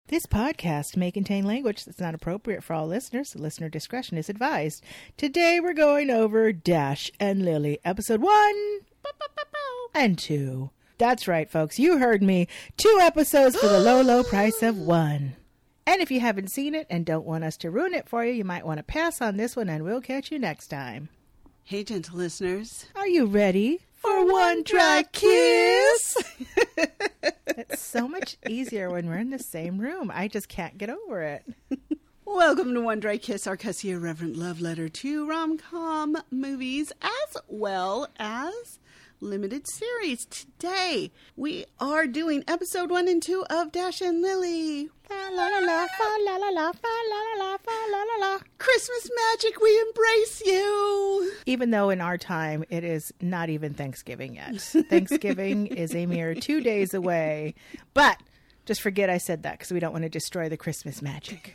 This podcast may contain language that's not appropriate for all listeners. Listener discretion is advised. Today we're going over Dash and Lily, episode 1 and 2. That's right, folks. You heard me. 2 episodes for the low, low price of 1. And if you haven't seen it and don't want us to ruin it for you, you might want to pass on this one and we'll catch you next time. Hey, gentle listeners. Are you ready for one dry kiss? It's so much easier when we're in the same room. I just can't get over it. Welcome to One Dry Kiss, our cussy irreverent love letter to rom-com movies as well as limited series. Today, we are doing episode 1 and 2 of Dash and Lily. Fa la la la, fa la la la, fa la la la, fa la la la. Christmas magic, we embrace you. Even though in our time, it is not even Thanksgiving yet. Thanksgiving is a mere 2 days away. But just forget I said that because we don't want to destroy the Christmas magic.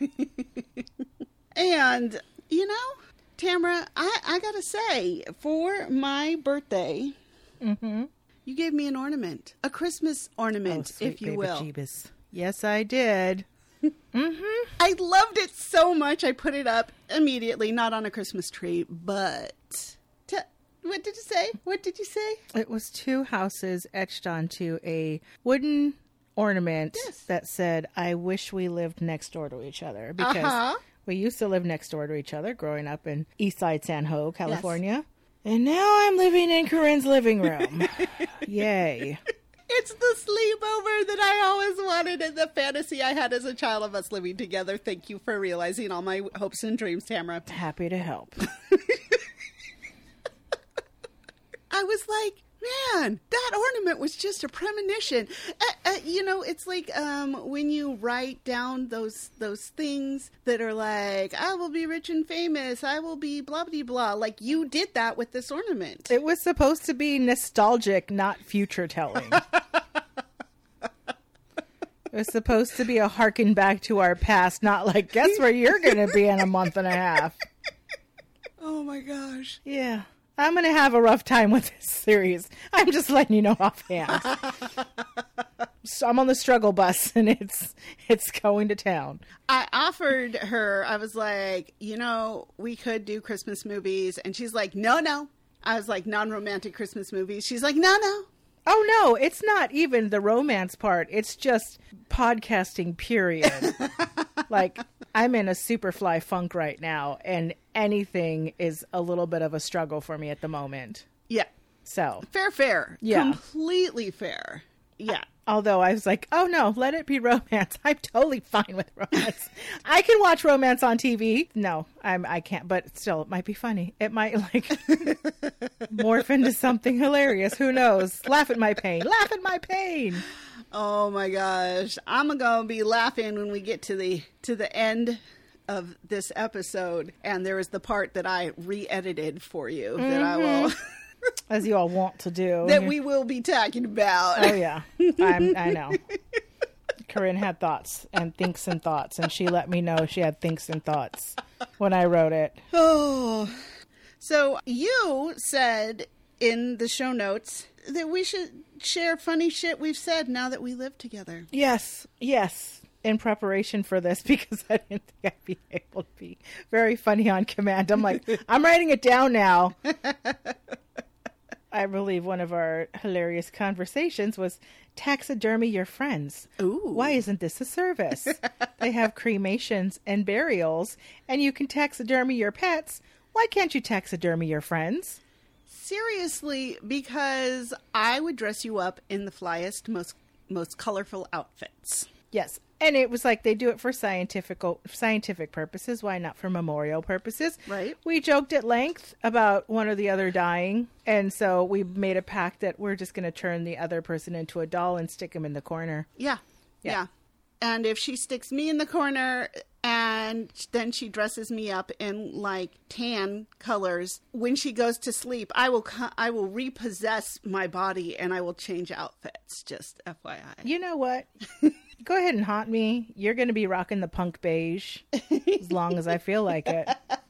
And, you know, Tamara, I gotta say, for my birthday, you gave me an ornament, a Christmas ornament, if you will. Jeebus. Yes, I did. I loved it so much. I put it up immediately, not on a Christmas tree, but what did you say? What did you say? It was 2 houses etched onto a wooden ornament that said, "I wish we lived next door to each other," because we used to live next door to each other growing up in Eastside San Ho, California. Yes. And now I'm living in Corinne's living room. Yay. It's the sleepover that I always wanted and the fantasy I had as a child of us living together. Thank you for realizing all my hopes and dreams, Tamara. Happy to help. I was like, man, that ornament was just a premonition. You know, it's like when you write down those things that are like, I will be rich and famous, I will be blah, blah, blah. Like, you did that with this ornament. It was supposed to be nostalgic, not future telling. It was supposed to be a harken back to our past, not like, guess where you're going to be in a month and a half. Oh, my gosh. Yeah. I'm going to have a rough time with this series. I'm just letting you know offhand. So I'm on the struggle bus, and it's going to town. I offered her, I was like, you know, we could do Christmas movies. And she's like, no. I was like, non-romantic Christmas movies. She's like, no. Oh, no, it's not even the romance part. It's just podcasting, period. Like, I'm in a Superfly funk right now, and anything is a little bit of a struggle for me at the moment. Yeah. So. Fair. Yeah. Completely fair. Yeah. Although I was like, oh no, let it be romance. I'm totally fine with romance. I can watch romance on TV. No, I can't, but still, it might be funny. It might like morph into something hilarious. Who knows? Laugh at my pain. Oh my gosh. I'm going to be laughing when we get to the end of this episode. And there is the part that I re-edited for you that I will... As you all want to do. That we will be talking about. Oh, yeah. I know. Corinne had thoughts and thinks and thoughts, and she let me know she had thinks and thoughts when I wrote it. Oh. So you said in the show notes that we should share funny shit we've said now that we live together. Yes. In preparation for this, because I didn't think I'd be able to be very funny on command. I'm like, I'm writing it down now. I believe one of our hilarious conversations was taxidermy your friends. Ooh. Why isn't this a service? They have cremations and burials, and you can taxidermy your pets. Why can't you taxidermy your friends? Seriously, because I would dress you up in the flyest, most colorful outfits. Yes. And it was like they do it for scientific purposes. Why not for memorial purposes? Right. We joked at length about one or the other dying. And so we made a pact that we're just going to turn the other person into a doll and stick him in the corner. Yeah. And if she sticks me in the corner and then she dresses me up in like tan colors, when she goes to sleep, I will repossess my body and I will change outfits. Just FYI. You know what? Go ahead and haunt me. You're going to be rocking the punk beige as long as I feel like it.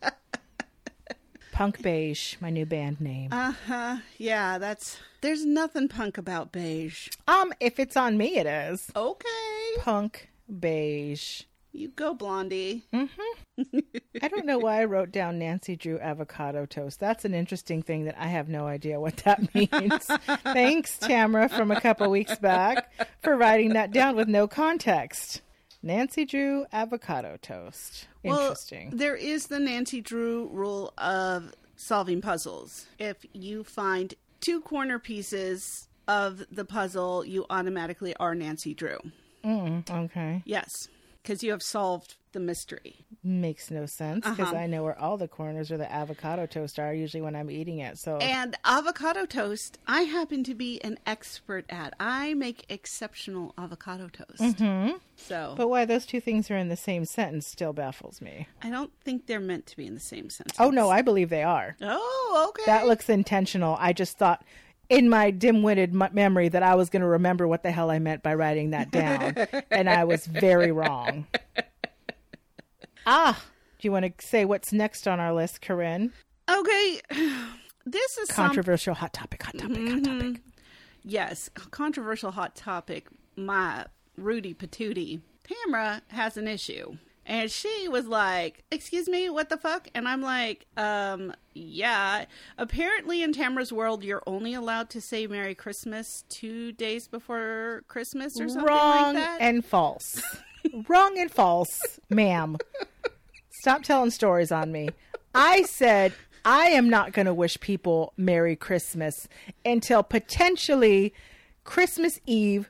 Punk Beige, my new band name. Yeah, there's nothing punk about beige. If it's on me, it is. Okay. Punk beige. You go, Blondie. I don't know why I wrote down Nancy Drew avocado toast. That's an interesting thing that I have no idea what that means. Thanks, Tamara, from a couple weeks back, for writing that down with no context. Nancy Drew avocado toast. Interesting. Well, there is the Nancy Drew rule of solving puzzles. If you find 2 corner pieces of the puzzle, you automatically are Nancy Drew. Okay. Yes, because you have solved the mystery. Makes no sense because I know where all the corners of the avocado toast are usually when I'm eating it. So And avocado toast, I happen to be an expert at. I make exceptional avocado toast. So, but why those two things are in the same sentence still baffles me. I don't think they're meant to be in the same sentence. Oh, no, I believe they are. Oh, okay. That looks intentional. I just thought in my dim-witted memory that I was going to remember what the hell I meant by writing that down. And I was very wrong. Do you want to say what's next on our list, Corinne? Okay. This is controversial hot topic, hot topic. Yes, controversial hot topic. My Rudy Patootie. Tamara has an issue. And she was like, excuse me, what the fuck? And I'm like, yeah. Apparently in Tamara's world, you're only allowed to say Merry Christmas 2 days before Christmas or something Wrong like that. and false. Wrong and false, ma'am. Stop telling stories on me. I said I am not going to wish people Merry Christmas until potentially Christmas Eve,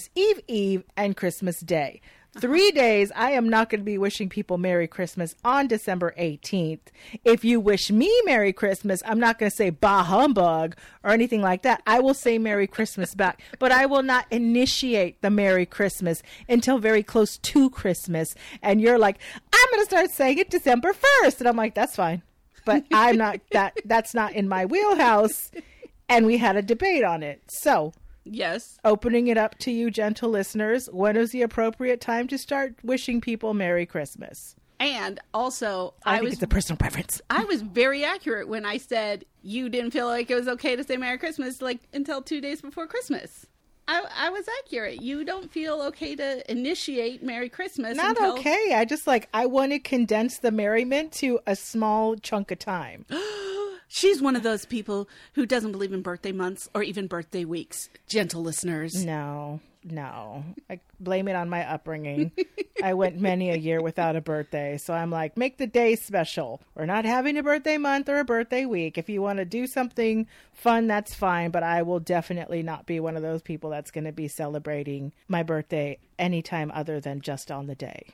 and Christmas Day. 3 days, I am not going to be wishing people Merry Christmas on December 18th. If you wish me Merry Christmas, I'm not going to say bah humbug or anything like that. I will say Merry Christmas back, but I will not initiate the Merry Christmas until very close to Christmas. And you're like, I'm going to start saying it December 1st. And I'm like, that's fine. But I'm not, that's not in my wheelhouse. And we had a debate on it. So yes. Opening it up to you, gentle listeners, when is the appropriate time to start wishing people Merry Christmas? And also, I think it's a personal preference. I was very accurate when I said you didn't feel like it was okay to say Merry Christmas until 2 days before Christmas. I was accurate. You don't feel okay to initiate Merry Christmas. Not okay. I want to condense the merriment to a small chunk of time. She's one of those people who doesn't believe in birthday months or even birthday weeks. Gentle listeners. No. I blame it on my upbringing. I went many a year without a birthday. So I'm like, make the day special. We're not having a birthday month or a birthday week. If you want to do something fun, that's fine. But I will definitely not be one of those people that's going to be celebrating my birthday anytime other than just on the day.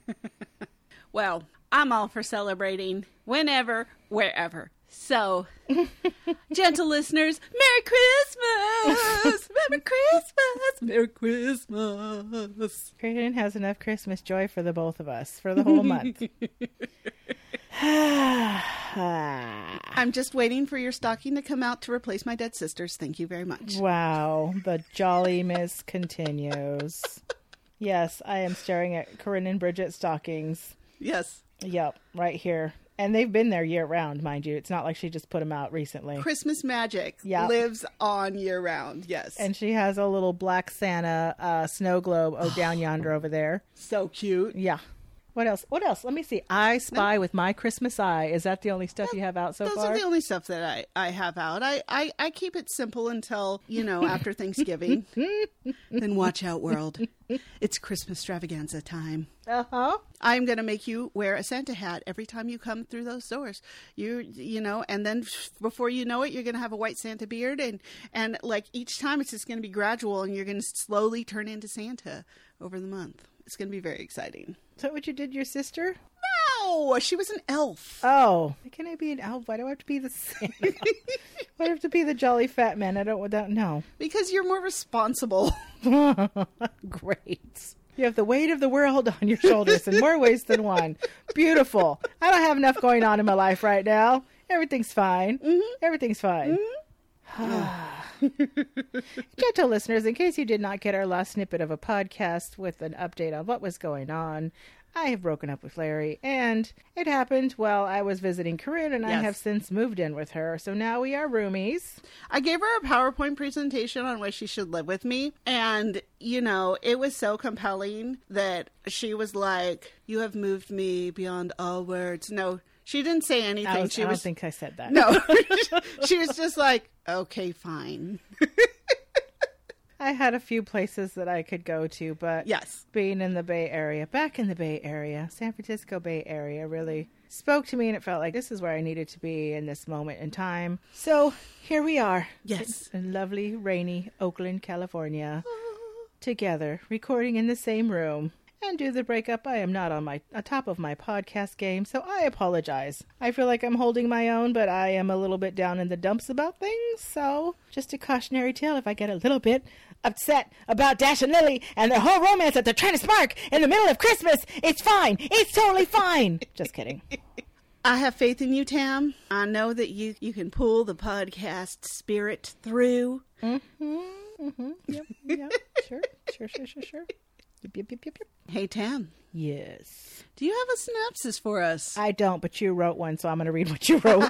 Well, I'm all for celebrating whenever, wherever. So, gentle listeners, Merry Christmas! Merry Christmas! Merry Christmas! Kristen has enough Christmas joy for the both of us for the whole month. I'm just waiting for your stocking to come out to replace my dead sisters. Thank you very much. Wow, the jolly miss continues. Yes, I am staring at Corinne and Bridget's stockings. Yes. Yep, right here. And they've been there year round, mind you. It's not like she just put them out recently. Christmas magic lives on year round, yes. And she has a little black Santa snow globe down yonder over there. So cute. Yeah. What else? Let me see. I Spy with My Christmas Eye. Is that the only stuff you have out so far? Those are the only stuff that I have out. I keep it simple until, after Thanksgiving. Then watch out, world. It's Christmas extravaganza time. Uh-huh. I'm going to make you wear a Santa hat every time you come through those doors. And then before you know it, you're going to have a white Santa beard. And like each time it's just going to be gradual and you're going to slowly turn into Santa over the month. It's going to be very exciting. Is that what you did to your sister? No, she was an elf. Oh, can I be an elf? Why do I have to be the Santa? Why do I have to be the jolly fat man? I don't know. Because you're more responsible. Great. You have the weight of the world on your shoulders in more ways than one. Beautiful. I don't have enough going on in my life right now. Everything's fine. Mm-hmm. Everything's fine. Mm-hmm. Gentle listeners, in case you did not get our last snippet of a podcast with an update on what was going on, I have broken up with Larry, and it happened while I was visiting Corinne, and I Yes. have since moved in with her. So now we are roomies. I gave her a PowerPoint presentation on why she should live with me. And, you know, it was so compelling that she was like, "You have moved me beyond all words." No, she didn't say anything. I She don't was think I said that. No, she was just like, "Okay, fine." I had a few places that I could go to, but Yes. being in the Bay Area, back in the Bay Area, San Francisco Bay Area really spoke to me, and it felt like this is where I needed to be in this moment in time. So here we are. Yes. In lovely, rainy Oakland, California, together, recording in the same room. And due to the breakup, I am not on top of my podcast game, so I apologize. I feel like I'm holding my own, but I am a little bit down in the dumps about things, so just a cautionary tale if I get a little bit upset about Dash and Lily and their whole romance that they're trying to spark in the middle of Christmas. It's fine. It's totally fine. Just kidding. I have faith in you, Tam. I know that you can pull the podcast spirit through. Yep. Sure. Yep. Hey, Tam, Yes. do you have a synopsis for us? I don't, but you wrote one, so I'm going to read what you wrote.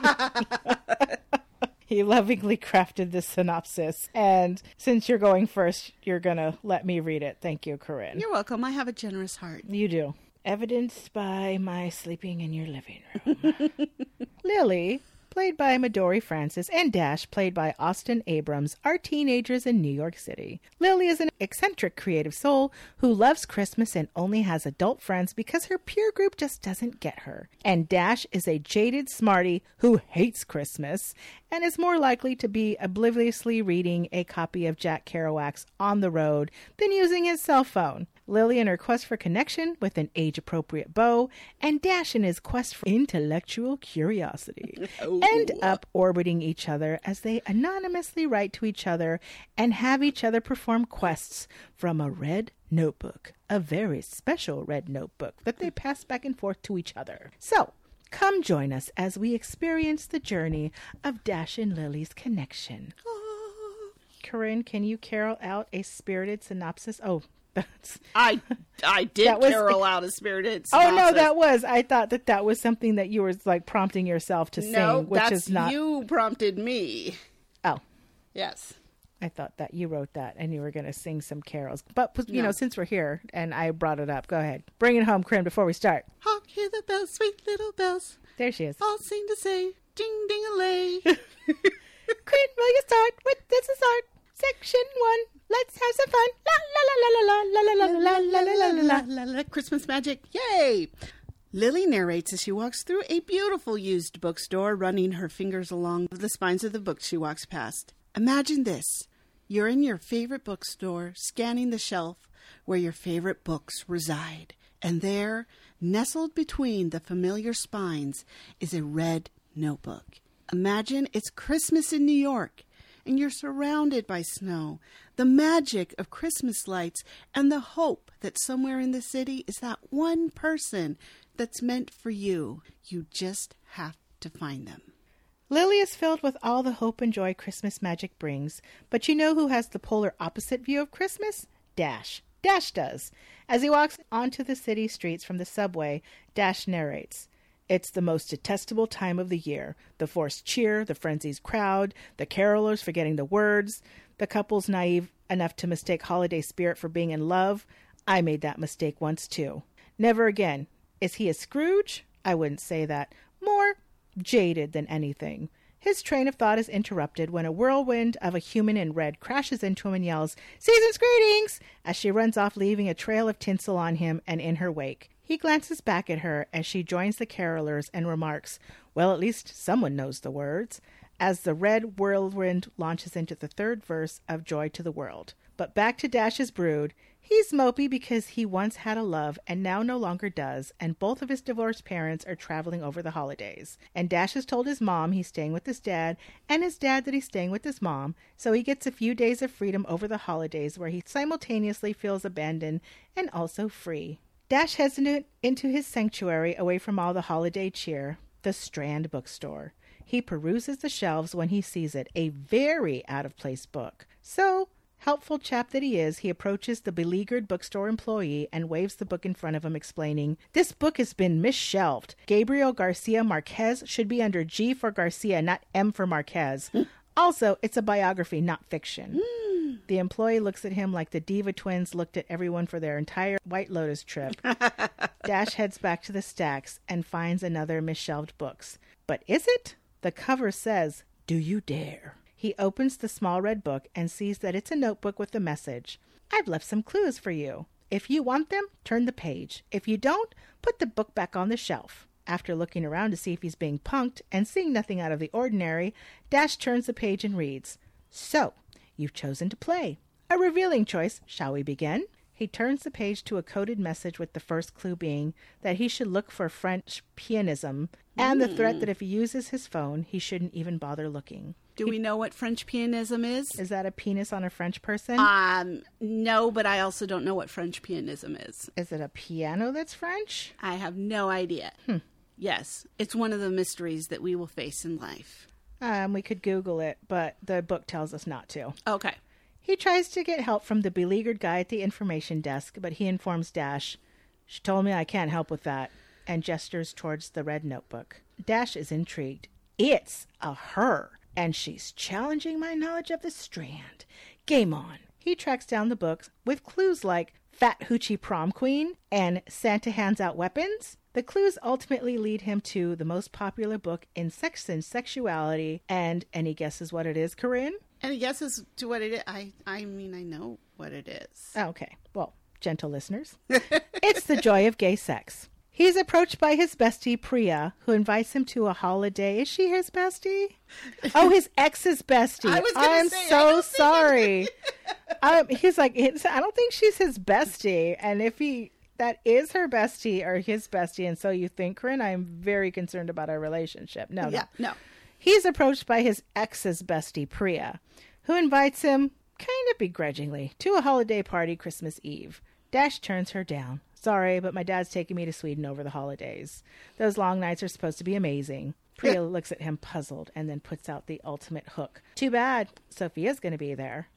He lovingly crafted this synopsis, and since you're going first, you're going to let me read it. Thank you, Corinne. You're welcome. I have a generous heart. You do. Evidenced by my sleeping in your living room. Lily, played by Midori Francis, and Dash, played by Austin Abrams, are teenagers in New York City. Lily is an eccentric creative soul who loves Christmas and only has adult friends because her peer group just doesn't get her. And Dash is a jaded smarty who hates Christmas and is more likely to be obliviously reading a copy of Jack Kerouac's On the Road than using his cell phone. Lily in her quest for connection with an age-appropriate beau, and Dash in his quest for intellectual curiosity, end up orbiting each other as they anonymously write to each other and have each other perform quests from a red notebook, a very special red notebook that they pass back and forth to each other. So, come join us as we experience the journey of Dash and Lily's connection. Corinne, can you carol out a spirited synopsis? Oh, that's... I did That was- carol out a spirited Oh, no, synopsis. I thought that was something that you were like prompting yourself to No, sing, which that's is not. you prompted me. Oh, Yes. I thought that you wrote that and you were going to sing some carols. But, you No. know, since we're here and I brought it up, go ahead. Bring it home, Corinne, before we start. Hark, hear the bells, sweet little bells. There she is. All seem to say, ding, ding, a lay. Corinne, will you start with this is art? Section 1. Let's have some fun. La la la la la la la la la la la la. Christmas magic, yay! Lily narrates as she walks through a beautiful used bookstore, running her fingers along the spines of the books she walks past. Imagine this. You're in your favorite bookstore, scanning the shelf where your favorite books reside. And there, nestled between the familiar spines, is a red notebook. Imagine it's Christmas in New York, and you're surrounded by snow, the magic of Christmas lights, and the hope that somewhere in the city is that one person that's meant for you. You just have to find them. Lily is filled with all the hope and joy Christmas magic brings, but you know who has the polar opposite view of Christmas? Dash. Dash does. As he walks onto the city streets from the subway, Dash narrates, "It's the most detestable time of the year. The forced cheer, the frenzied crowd, the carolers forgetting the words, the couples naive enough to mistake holiday spirit for being in love. I made that mistake once too. Never again. Is he a Scrooge? I wouldn't say that. More jaded than anything." His train of thought is interrupted when a whirlwind of a human in red crashes into him and yells, "Season's greetings!" as she runs off, leaving a trail of tinsel on him and in her wake. He glances back at her as she joins the carolers and remarks, "Well, at least someone knows the words," as the red whirlwind launches into the third verse of Joy to the World. But back to Dash's brood. He's mopey because he once had a love and now no longer does, and both of his divorced parents are traveling over the holidays. And Dash has told his mom he's staying with his dad, and his dad that he's staying with his mom, so he gets a few days of freedom over the holidays where he simultaneously feels abandoned and also free. Dash heads into his sanctuary away from all the holiday cheer, the Strand bookstore. He peruses the shelves when he sees it, a very out-of-place book. So, helpful chap that he is, he approaches the beleaguered bookstore employee and waves the book in front of him, explaining, "This book has been misshelved. Gabriel Garcia Marquez should be under G for Garcia, not M for Marquez. Also, it's a biography, not fiction." The employee looks at him like the Diva twins looked at everyone for their entire White Lotus trip. Dash heads back to the stacks and finds another misshelved books. But is it? The cover says, "Do you dare?" He opens the small red book and sees that it's a notebook with a message. "I've left some clues for you. If you want them, turn the page. If you don't, put the book back on the shelf." After looking around to see if he's being punked and seeing nothing out of the ordinary, Dash turns the page and reads, "So, you've chosen to play. A revealing choice. Shall we begin?" He turns the page to a coded message with the first clue being that he should look for French pianism and the threat that if he uses his phone, he shouldn't even bother looking. Do we know what French pianism is? Is that a penis on a French person? No, but I also don't know what French pianism is. Is it a piano that's French? I have no idea. Yes, it's one of the mysteries that we will face in life. We could Google it, but the book tells us not to. Okay. He tries to get help from the beleaguered guy at the information desk, but he informs Dash, "She told me I can't help with that," and gestures towards the red notebook. Dash is intrigued. It's a her, and she's challenging my knowledge of the Strand. Game on. He tracks down the books with clues like Fat Hoochie Prom Queen and Santa Hands Out Weapons. The clues ultimately lead him to the most popular book in sex and sexuality, and any guesses what it is, Corinne? Any guesses to what it is? I mean, I know what it is. Okay. Well, gentle listeners, it's The Joy of Gay Sex. He's approached by his bestie, Priya, who invites him to a holiday. Is she his bestie? Oh, his ex's bestie. I'm so sorry. He's like, I don't think she's his bestie. And if that is her bestie or his bestie, and so you think, Corinne, I'm very concerned about our relationship. No. He's approached by his ex's bestie, Priya, who invites him, kind of begrudgingly, to a holiday party Christmas Eve. Dash turns her down. "Sorry, but my dad's taking me to Sweden over the holidays. Those long nights are supposed to be amazing." Priya looks at him puzzled and then puts out the ultimate hook. "Too bad. Sophia's going to be there."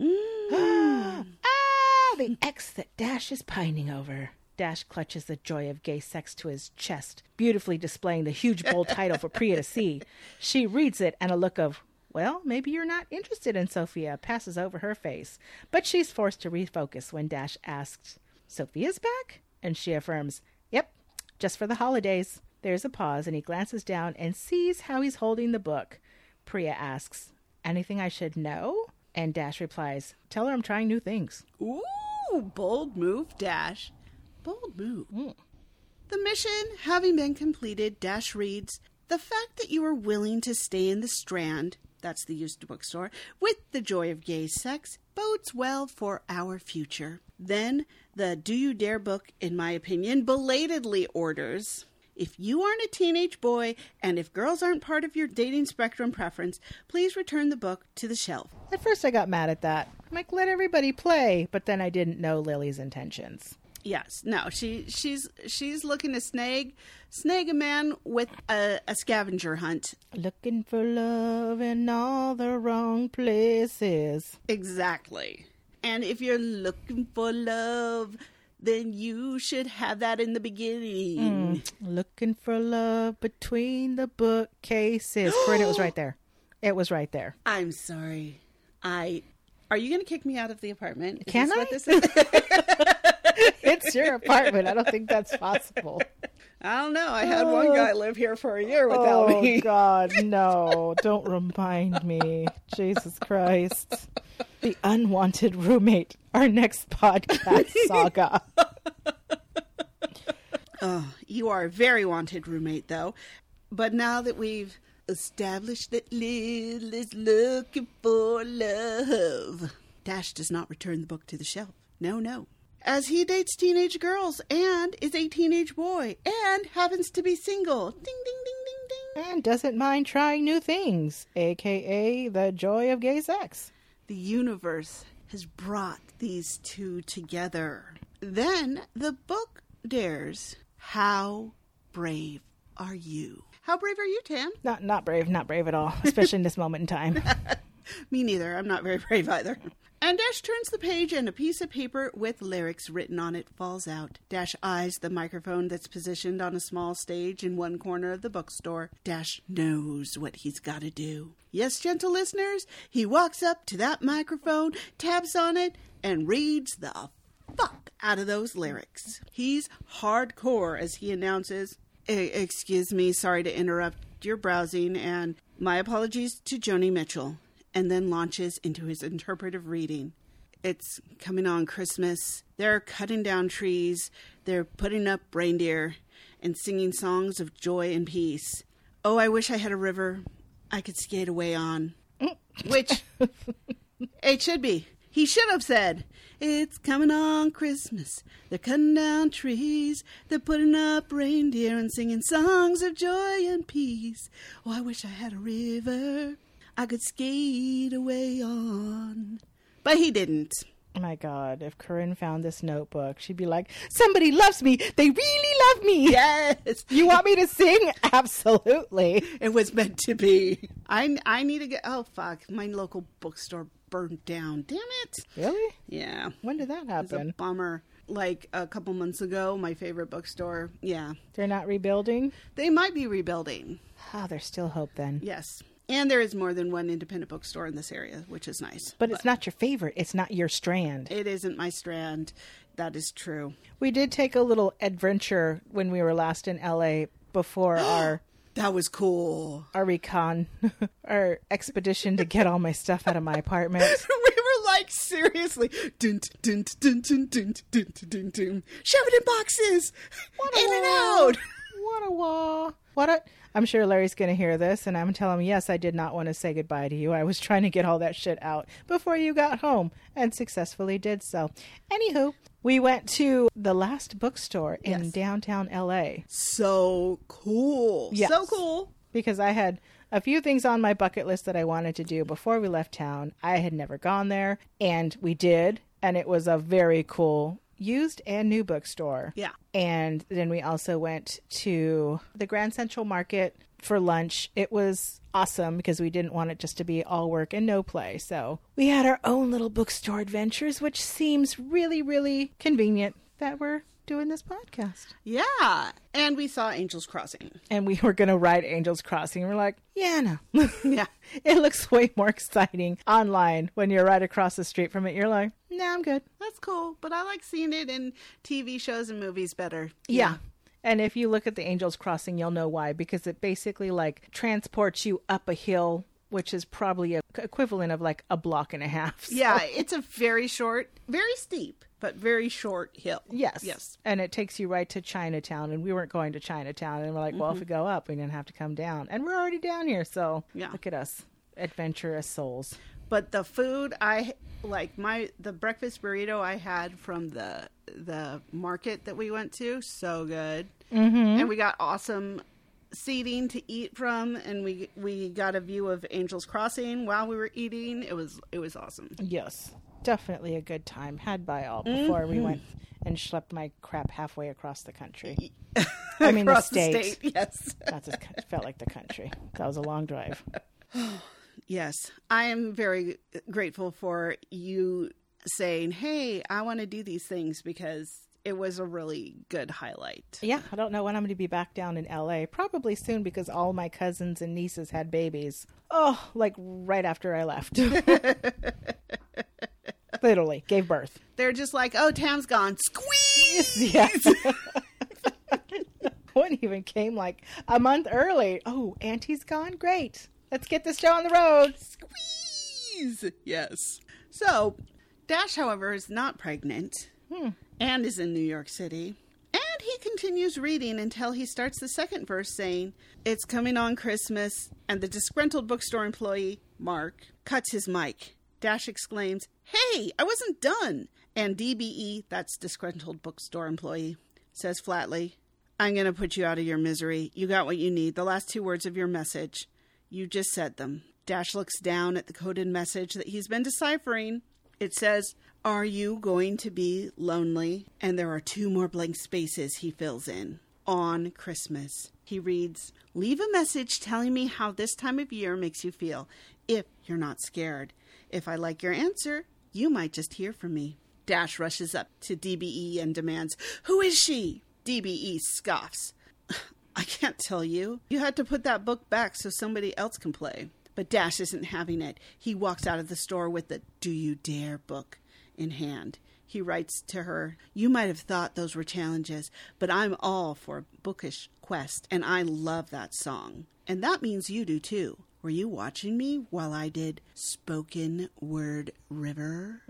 The ex that Dash is pining over. Dash clutches The Joy of Gay Sex to his chest, beautifully displaying the huge bold title for Priya to see. She reads it, and a look of, "Well, maybe you're not interested in Sophia," passes over her face. But she's forced to refocus when Dash asks, "Sophia's back?" And she affirms, "Yep, just for the holidays." There's a pause, and he glances down and sees how he's holding the book. Priya asks, "Anything I should know?" And Dash replies, "Tell her I'm trying new things." Ooh, bold move, Dash. Bold move. The mission having been completed, Dash reads, "The fact that you are willing to stay in the Strand," that's the used bookstore, "with The Joy of Gay Sex bodes well for our future." Then the Do You Dare book, in my opinion, belatedly orders, "If you aren't a teenage boy and if girls aren't part of your dating spectrum preference, please return the book to the shelf." At first I got mad at that. I'm like, let everybody play. But then I didn't know Lily's intentions. Yes, no, she's looking to snag a man with a scavenger hunt. Looking for love in all the wrong places. Exactly. And if you're looking for love, then you should have that in the beginning. Looking for love between the bookcases. Corinne, it was right there. It was right there. I'm sorry. Are you going to kick me out of the apartment? Can I? What this is? It's your apartment. I don't think that's possible. I don't know. I had one guy live here for a year without me. Oh, God, no. Don't remind me. Jesus Christ. The unwanted roommate. Our next podcast saga. Oh, you are a very wanted roommate, though. But now that we've established that Lil is looking for love, Dash does not return the book to the shelf. No. As he dates teenage girls and is a teenage boy and happens to be single. Ding, ding, ding, ding, ding. And doesn't mind trying new things, a.k.a. The Joy of Gay Sex. The universe has brought these two together. Then the book dares, how brave are you? How brave are you, Tam? Not brave at all, especially in this moment in time. Me neither. I'm not very brave either. And Dash turns the page and a piece of paper with lyrics written on it falls out. Dash eyes the microphone that's positioned on a small stage in one corner of the bookstore. Dash knows what he's got to do. Yes, gentle listeners, he walks up to that microphone, taps on it, and reads the fuck out of those lyrics. He's hardcore as he announces, "Excuse me, sorry to interrupt your browsing, and my apologies to Joni Mitchell," and then launches into his interpretive reading. It's coming on Christmas. They're cutting down trees. They're putting up reindeer and singing songs of joy and peace. Oh, I wish I had a river I could skate away on. Which, it should be. He should have said, "It's coming on Christmas. They're cutting down trees. They're putting up reindeer and singing songs of joy and peace. Oh, I wish I had a river I could skate away on." But he didn't. Oh my God, if Corinne found this notebook, she'd be like, "Somebody loves me. They really love me." Yes. You want me to sing? Absolutely. It was meant to be. I need to get... Oh, fuck. My local bookstore burned down. Damn it. Really? Yeah. When did that It was a happen? bummer. Like a couple months ago, my favorite bookstore. Yeah. They're not rebuilding? They might be rebuilding. Ah, there's still hope then. Yes. And there is more than one independent bookstore in this area, which is nice. But it's not your favorite. It's not your strand. It isn't my strand. That is true. We did take a little adventure when we were last in LA before our That was cool. recon, our expedition to get all my stuff out of my apartment. We were like, seriously. Dun, dun, dun, dun, dun, dun, dun, dun. Shove it in boxes. In and out. What a... I'm sure Larry's going to hear this, and I'm going to tell him, yes, I did not want to say goodbye to you. I was trying to get all that shit out before you got home, and successfully did so. Anywho, we went to the last bookstore in downtown LA. So cool. Yes. So cool. Because I had a few things on my bucket list that I wanted to do before we left town. I had never gone there, and we did, and it was a very cool used and new bookstore. Yeah. And then we also went to the Grand Central Market for lunch. It was awesome because we didn't want it just to be all work and no play. So we had our own little bookstore adventures, which seems really, really convenient that we're doing this podcast. Yeah. And we saw Angels Crossing. And we were going to ride Angels Crossing. We're like, yeah, no. Yeah. It looks way more exciting online when you're right across the street from it. You're like, nah, I'm good. That's cool. But I like seeing it in TV shows and movies better. Yeah. And if you look at the Angels Crossing, you'll know why. Because it basically like transports you up a hill, which is probably a equivalent of like a block and a half. So. Yeah. It's a very short, very steep, but very short hill. Yes. Yes. And it takes you right to Chinatown. And we weren't going to Chinatown. And we're like, well, if we go up, we didn't have to come down. And we're already down here. So look at us, adventurous souls. But the food, I like the breakfast burrito I had from the market that we went to, so good. Mm-hmm. And we got awesome seating to eat from, and we got a view of Angels Crossing while we were eating. It was awesome. Yes, definitely a good time had by all before we went and schlepped my crap halfway across the country. I mean Across the state. Yes. It felt like the country. That was a long drive. Yes, I am very grateful for you saying, hey, I want to do these things, because it was a really good highlight. Yeah, I don't know when I'm going to be back down in LA. Probably soon, because all my cousins and nieces had babies. Oh, like right after I left. Literally, gave birth. They're just like, oh, Tam's gone. Squeeze! Yeah. One even came like a month early. Oh, Auntie's gone? Great. Let's get this show on the road. Squeeze! Yes. So, Dash, however, is not pregnant and is in New York City. And he continues reading until he starts the second verse saying, it's coming on Christmas, and the disgruntled bookstore employee, Mark, cuts his mic. Dash exclaims, hey, I wasn't done. And DBE, that's disgruntled bookstore employee, says flatly, I'm going to put you out of your misery. You got what you need. The last two words of your message. You just said them. Dash looks down at the coded message that he's been deciphering. It says, are you going to be lonely? And there are two more blank spaces he fills in. on Christmas. He reads, "Leave a message telling me how this time of year makes you feel, if you're not scared. If I like your answer, you might just hear from me." Dash rushes up to DBE and demands, "Who is she?" DBE scoffs. "I can't tell you. You had to put that book back so somebody else can play." But Dash isn't having it. He walks out of the store with the "Do You Dare" book in hand. He writes to her, "You might have thought those were challenges, but I'm all for bookish quest, and I love that song. And that means you do too. Were you watching me while I did Spoken Word River?"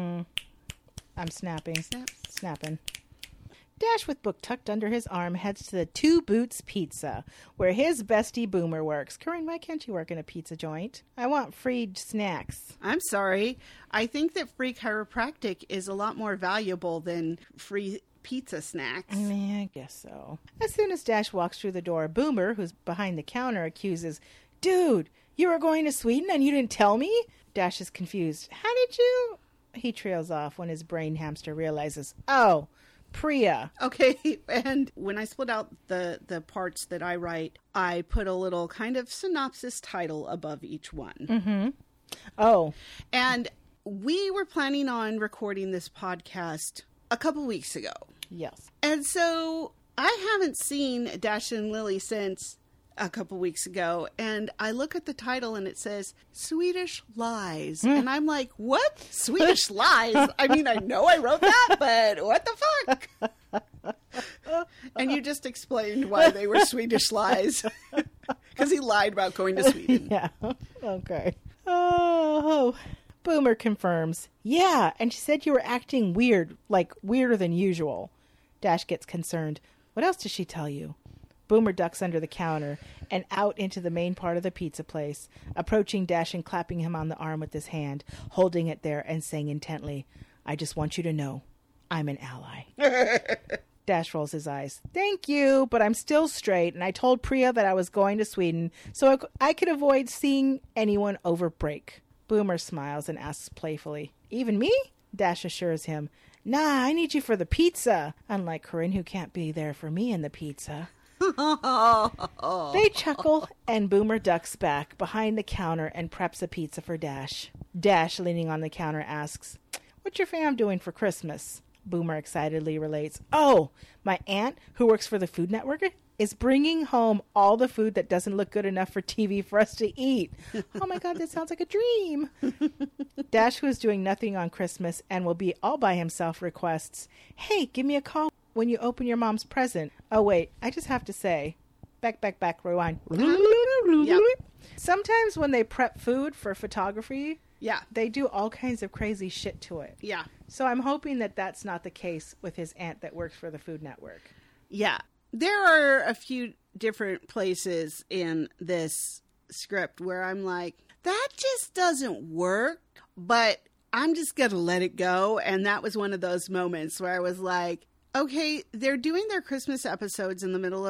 I'm snapping. Snapping. Dash, with book tucked under his arm, heads to the Two Boots Pizza, where his bestie Boomer works. Corinne, why can't you work in a pizza joint? I want free snacks. I'm sorry. I think that free chiropractic is a lot more valuable than free pizza snacks. Yeah, I guess so. As soon as Dash walks through the door, Boomer, who's behind the counter, accuses, "Dude, you were going to Sweden and you didn't tell me?" Dash is confused. "How did you?" He trails off when his brain hamster realizes, "Oh, Priya." Okay, and when I split out the parts that I write, I put a little kind of synopsis title above each one. Mm-hmm. Oh. And we were planning on recording this podcast a couple weeks ago. Yes. And so I haven't seen Dash and Lily since a couple weeks ago, and I look at the title and it says Swedish Lies, and I'm like, what? Swedish Lies? I mean, I know I wrote that, but what the fuck? And you just explained why they were Swedish Lies, because he lied about going to Sweden. Yeah. Okay. Oh. Boomer confirms. "Yeah, and she said you were acting weird, like weirder than usual." Dash gets concerned. "What else did she tell you?" Boomer ducks under the counter and out into the main part of the pizza place, approaching Dash and clapping him on the arm with his hand, holding it there and saying intently, "I just want you to know, I'm an ally." Dash rolls his eyes. "Thank you, but I'm still straight, and I told Priya that I was going to Sweden so I could avoid seeing anyone over break." Boomer smiles and asks playfully, "Even me?" Dash assures him, "Nah, I need you for the pizza, unlike Corinne, who can't be there for me in the pizza." They chuckle, and Boomer ducks back behind the counter and preps a pizza for Dash. Dash, leaning on the counter, asks, "What's your fam doing for Christmas?" Boomer excitedly relates, "Oh, my aunt, who works for the Food Network, is bringing home all the food that doesn't look good enough for TV for us to eat." Oh my God, that sounds like a dream. Dash, who is doing nothing on Christmas and will be all by himself, requests, "Hey, give me a call when you open your mom's present." Oh, wait, I just have to say, back, rewind. Yep. Sometimes when they prep food for photography, Yeah. they do all kinds of crazy shit to it. Yeah. So I'm hoping that that's not the case with his aunt that works for the Food Network. Yeah. There are a few different places in this script where I'm like, that just doesn't work, but I'm just going to let it go. And that was one of those moments where I was like, okay, they're doing their Christmas episodes in the middle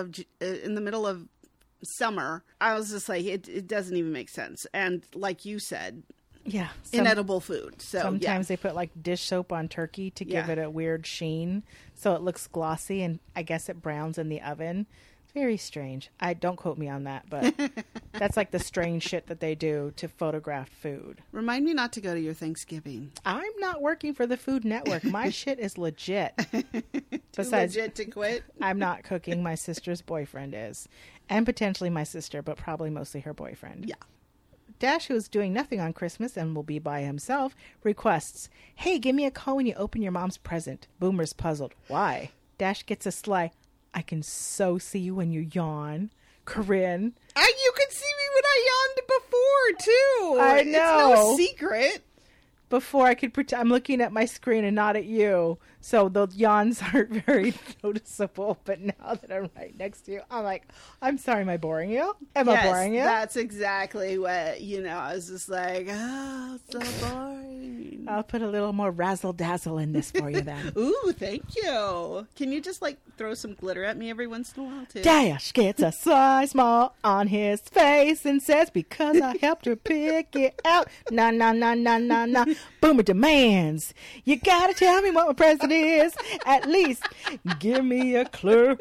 of summer. I was just like, it doesn't even make sense. And like you said, yeah, inedible food. So sometimes they put like dish soap on turkey to give it a weird sheen, so it looks glossy, and I guess it browns in the oven. It's very strange. I don't quote me on that, but that's like the strange shit that they do to photograph food. Remind me not to go to your Thanksgiving. I'm not working for the Food Network. My shit is legit. Besides, legit to quit. I'm not cooking. My sister's boyfriend is, and potentially my sister, but probably mostly her boyfriend. Yeah. Dash, who is doing nothing on Christmas and will be by himself, requests, "Hey, give me a call when you open your mom's present." Boomer's puzzled. Why? Dash gets a sly, "I can so see you when you yawn." Corinne. You could see me when I yawned before, too. I know. It's no secret. Before I could pretend, I'm looking at my screen and not at you, so the yawns aren't very noticeable. But now that I'm right next to you, I'm like, "I'm sorry, am I boring you? Am I boring you?" That's exactly what, I was just like, oh, so boring. I'll put a little more razzle-dazzle in this for you then. Ooh, thank you. Can you just, throw some glitter at me every once in a while, too? Dash gets a sly smile on his face and says, "Because I helped her pick it out." Nah. Boomer demands, "You gotta tell me what my present is. At least give me a clue.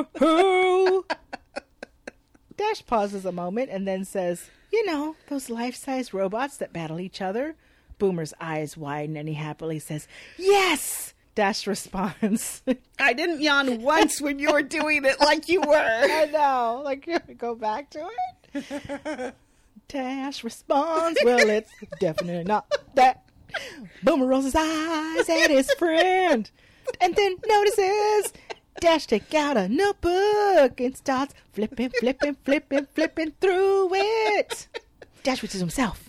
Dash pauses a moment and then says, you know, those life-size robots that battle each other. Boomer's eyes widen and he happily says, yes! Dash responds. I didn't yawn once when you were doing it like you were. I know. Like, you go back to it. Dash responds, well, it's definitely not that. Boomer rolls his eyes at his friend and then notices Dash take out a notebook and starts flipping through it. Dash reads to himself.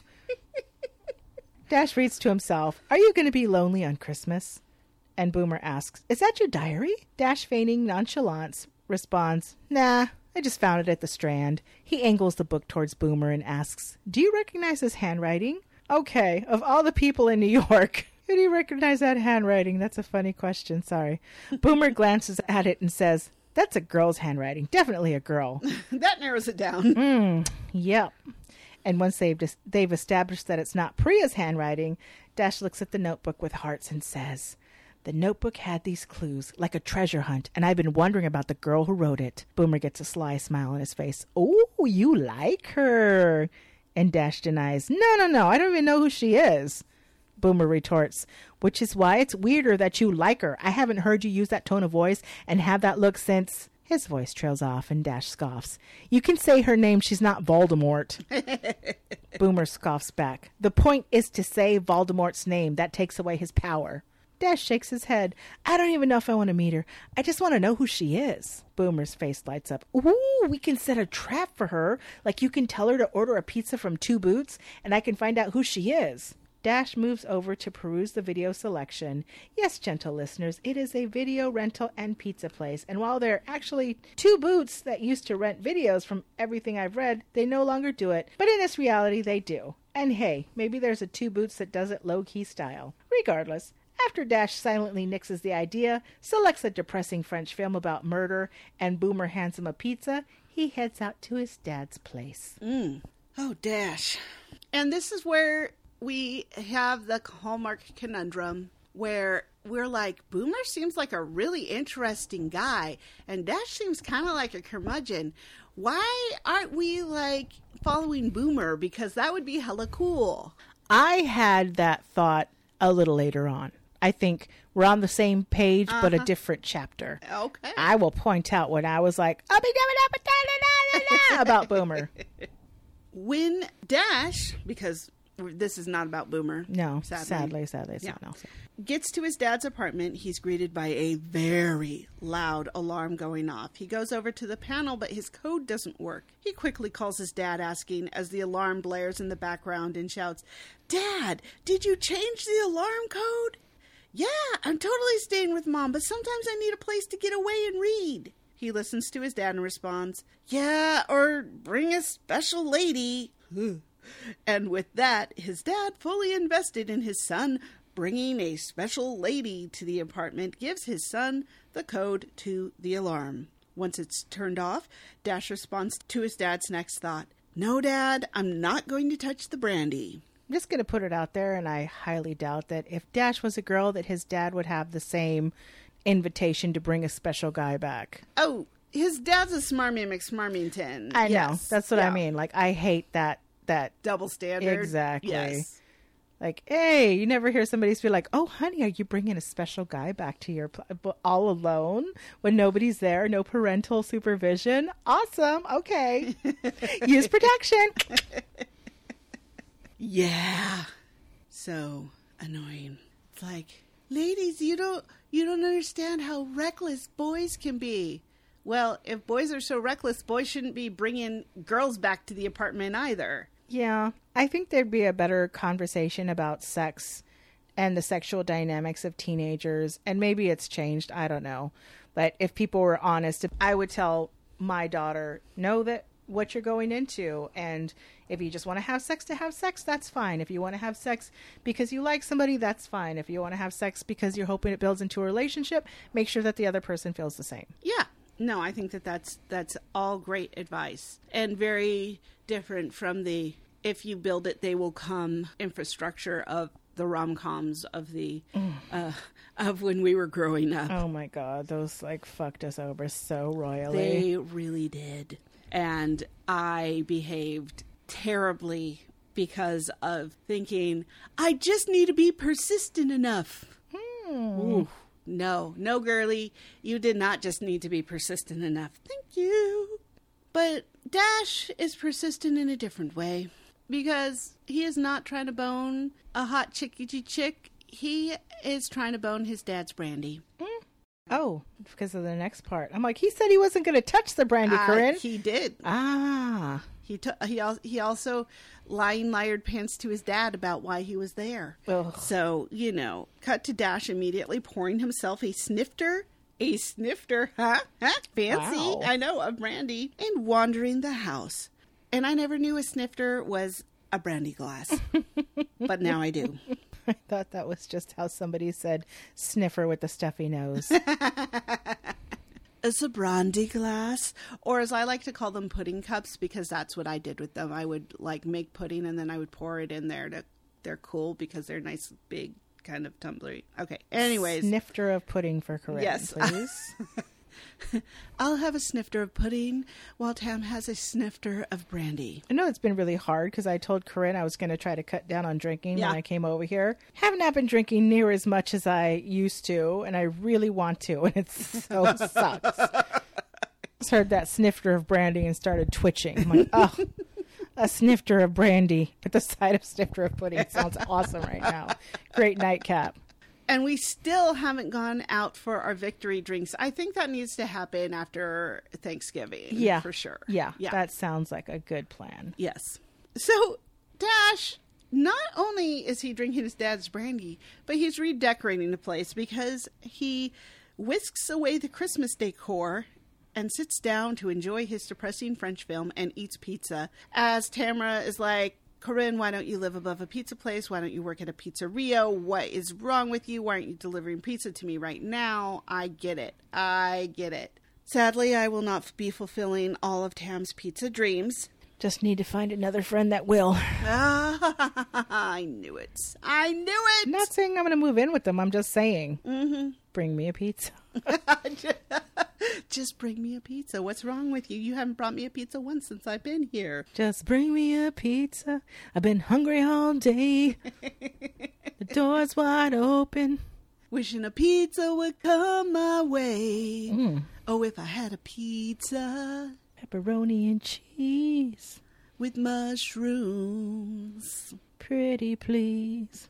Dash reads to himself, are you going to be lonely on Christmas? And Boomer asks, is that your diary? Dash, feigning nonchalance, responds, nah, I just found it at the Strand. He angles the book towards Boomer and asks, do you recognize his handwriting? Okay, of all the people in New York, who do you recognize that handwriting? That's a funny question, sorry. Boomer glances at it and says, that's a girl's handwriting. Definitely a girl. That narrows it down. Yep. And once they've established that it's not Priya's handwriting, Dash looks at the notebook with hearts and says, the notebook had these clues, like a treasure hunt, and I've been wondering about the girl who wrote it. Boomer gets a sly smile on his face. Oh, you like her. And Dash denies, no, I don't even know who she is. Boomer retorts, which is why it's weirder that you like her. I haven't heard you use that tone of voice and have that look since... His voice trails off and Dash scoffs. You can say her name, she's not Voldemort. Boomer scoffs back. The point is to say Voldemort's name. That takes away his power. Dash shakes his head. I don't even know if I want to meet her. I just want to know who she is. Boomer's face lights up. Ooh, we can set a trap for her. Like you can tell her to order a pizza from Two Boots and I can find out who she is. Dash moves over to peruse the video selection. Yes, gentle listeners, it is a video rental and pizza place. And while there are actually Two Boots that used to rent videos from everything I've read, they no longer do it. But in this reality, they do. And hey, maybe there's a Two Boots that does it low-key style. Regardless, after Dash silently nixes the idea, selects a depressing French film about murder, and Boomer hands him a pizza, he heads out to his dad's place. Oh, Dash. And this is where we have the Hallmark conundrum where we're like, Boomer seems like a really interesting guy, and Dash seems kind of like a curmudgeon. Why aren't we, like, following Boomer? Because that would be hella cool. I had that thought a little later on. I think we're on the same page, but a different chapter. Okay. I will point out when I was like, about Boomer. When Dash, because this is not about Boomer. No, sadly it's not. Gets to his dad's apartment, he's greeted by a very loud alarm going off. He goes over to the panel, but his code doesn't work. He quickly calls his dad, asking as the alarm blares in the background and shouts, Dad, did you change the alarm code? Yeah, I'm totally staying with Mom, but sometimes I need a place to get away and read. He listens to his dad and responds, yeah, or bring a special lady. And with that, his dad, fully invested in his son bringing a special lady to the apartment, gives his son the code to the alarm. Once it's turned off, Dash responds to his dad's next thought. No, Dad, I'm not going to touch the brandy. I'm just going to put it out there, and I highly doubt that if Dash was a girl, that his dad would have the same invitation to bring a special guy back. Oh, his dad's a smarmy McSmarmington. I know. That's what I mean. Like, I hate that double standard. Exactly. Yes. Like, hey, you never hear somebody be like, oh, honey, are you bringing a special guy back to your all alone when nobody's there, no parental supervision? Awesome. Okay. Use protection. Yeah. So annoying. It's like, ladies, you don't understand how reckless boys can be. Well, if boys are so reckless, boys shouldn't be bringing girls back to the apartment either. Yeah, I think there'd be a better conversation about sex and the sexual dynamics of teenagers, and maybe it's changed, I don't know. But if people were honest, I would tell my daughter, know that what you're going into, and if you just want to have sex, that's fine. If you want to have sex because you like somebody, that's fine. If you want to have sex because you're hoping it builds into a relationship, make sure that the other person feels the same. Yeah. No, I think that's all great advice, and very different from the if you build it, they will come infrastructure of the rom-coms of of when we were growing up. Oh my God, those like fucked us over so royally. They really did. And I behaved terribly because of thinking, I just need to be persistent enough. Ooh, no, girly. You did not just need to be persistent enough. Thank you. But Dash is persistent in a different way. Because he is not trying to bone a hot chicky chick. He is trying to bone his dad's Brandy. Oh, because of the next part. I'm like, he said he wasn't going to touch the Brandy, Corinne. He did. Ah. He also liared pants to his dad about why he was there. Ugh. So, cut to Dash immediately pouring himself a snifter. A snifter, huh? Fancy, Wow. I know, of brandy. And wandering the house. And I never knew a snifter was a brandy glass. But now I do. I thought that was just how somebody said sniffer with the stuffy nose. It's a brandy glass, or as I like to call them, pudding cups, because that's what I did with them. I would make pudding and then I would pour it in there. They're cool because they're nice, big, kind of tumblery. Okay. Anyways, Snifter of pudding for Corinne, yes, please. I'll have a snifter of pudding while Tam has a snifter of brandy. I know it's been really hard because I told Corinne I was going to try to cut down on drinking Yeah. when I came over here. Have not been drinking near as much as I used to, and I really want to, and it so sucks. Just heard that snifter of brandy and started twitching. I'm like, oh, a snifter of brandy with the side of snifter of pudding sounds awesome right now. Great nightcap. And we still haven't gone out for our victory drinks. I think that needs to happen after Thanksgiving. Yeah. For sure. Yeah, that sounds like a good plan. Yes. So, Dash, not only is he drinking his dad's brandy, but he's redecorating the place because he whisks away the Christmas decor and sits down to enjoy his depressing French film and eats pizza. As Tamara is like, Corinne, why don't you live above a pizza place? Why don't you work at a pizzeria? What is wrong with you? Why aren't you delivering pizza to me right now? I get it. Sadly, I will not be fulfilling all of Tam's pizza dreams. Just need to find another friend that will. I knew it. I'm not saying I'm going to move in with them. I'm just saying. Mm-hmm. Bring me a pizza. Just bring me a pizza. What's wrong with you? You haven't brought me a pizza once since I've been here. Just bring me a pizza. I've been hungry all day. The door's wide open. Wishing a pizza would come my way. Mm. Oh, if I had a pizza Pepperoni and cheese. with mushrooms. Pretty please.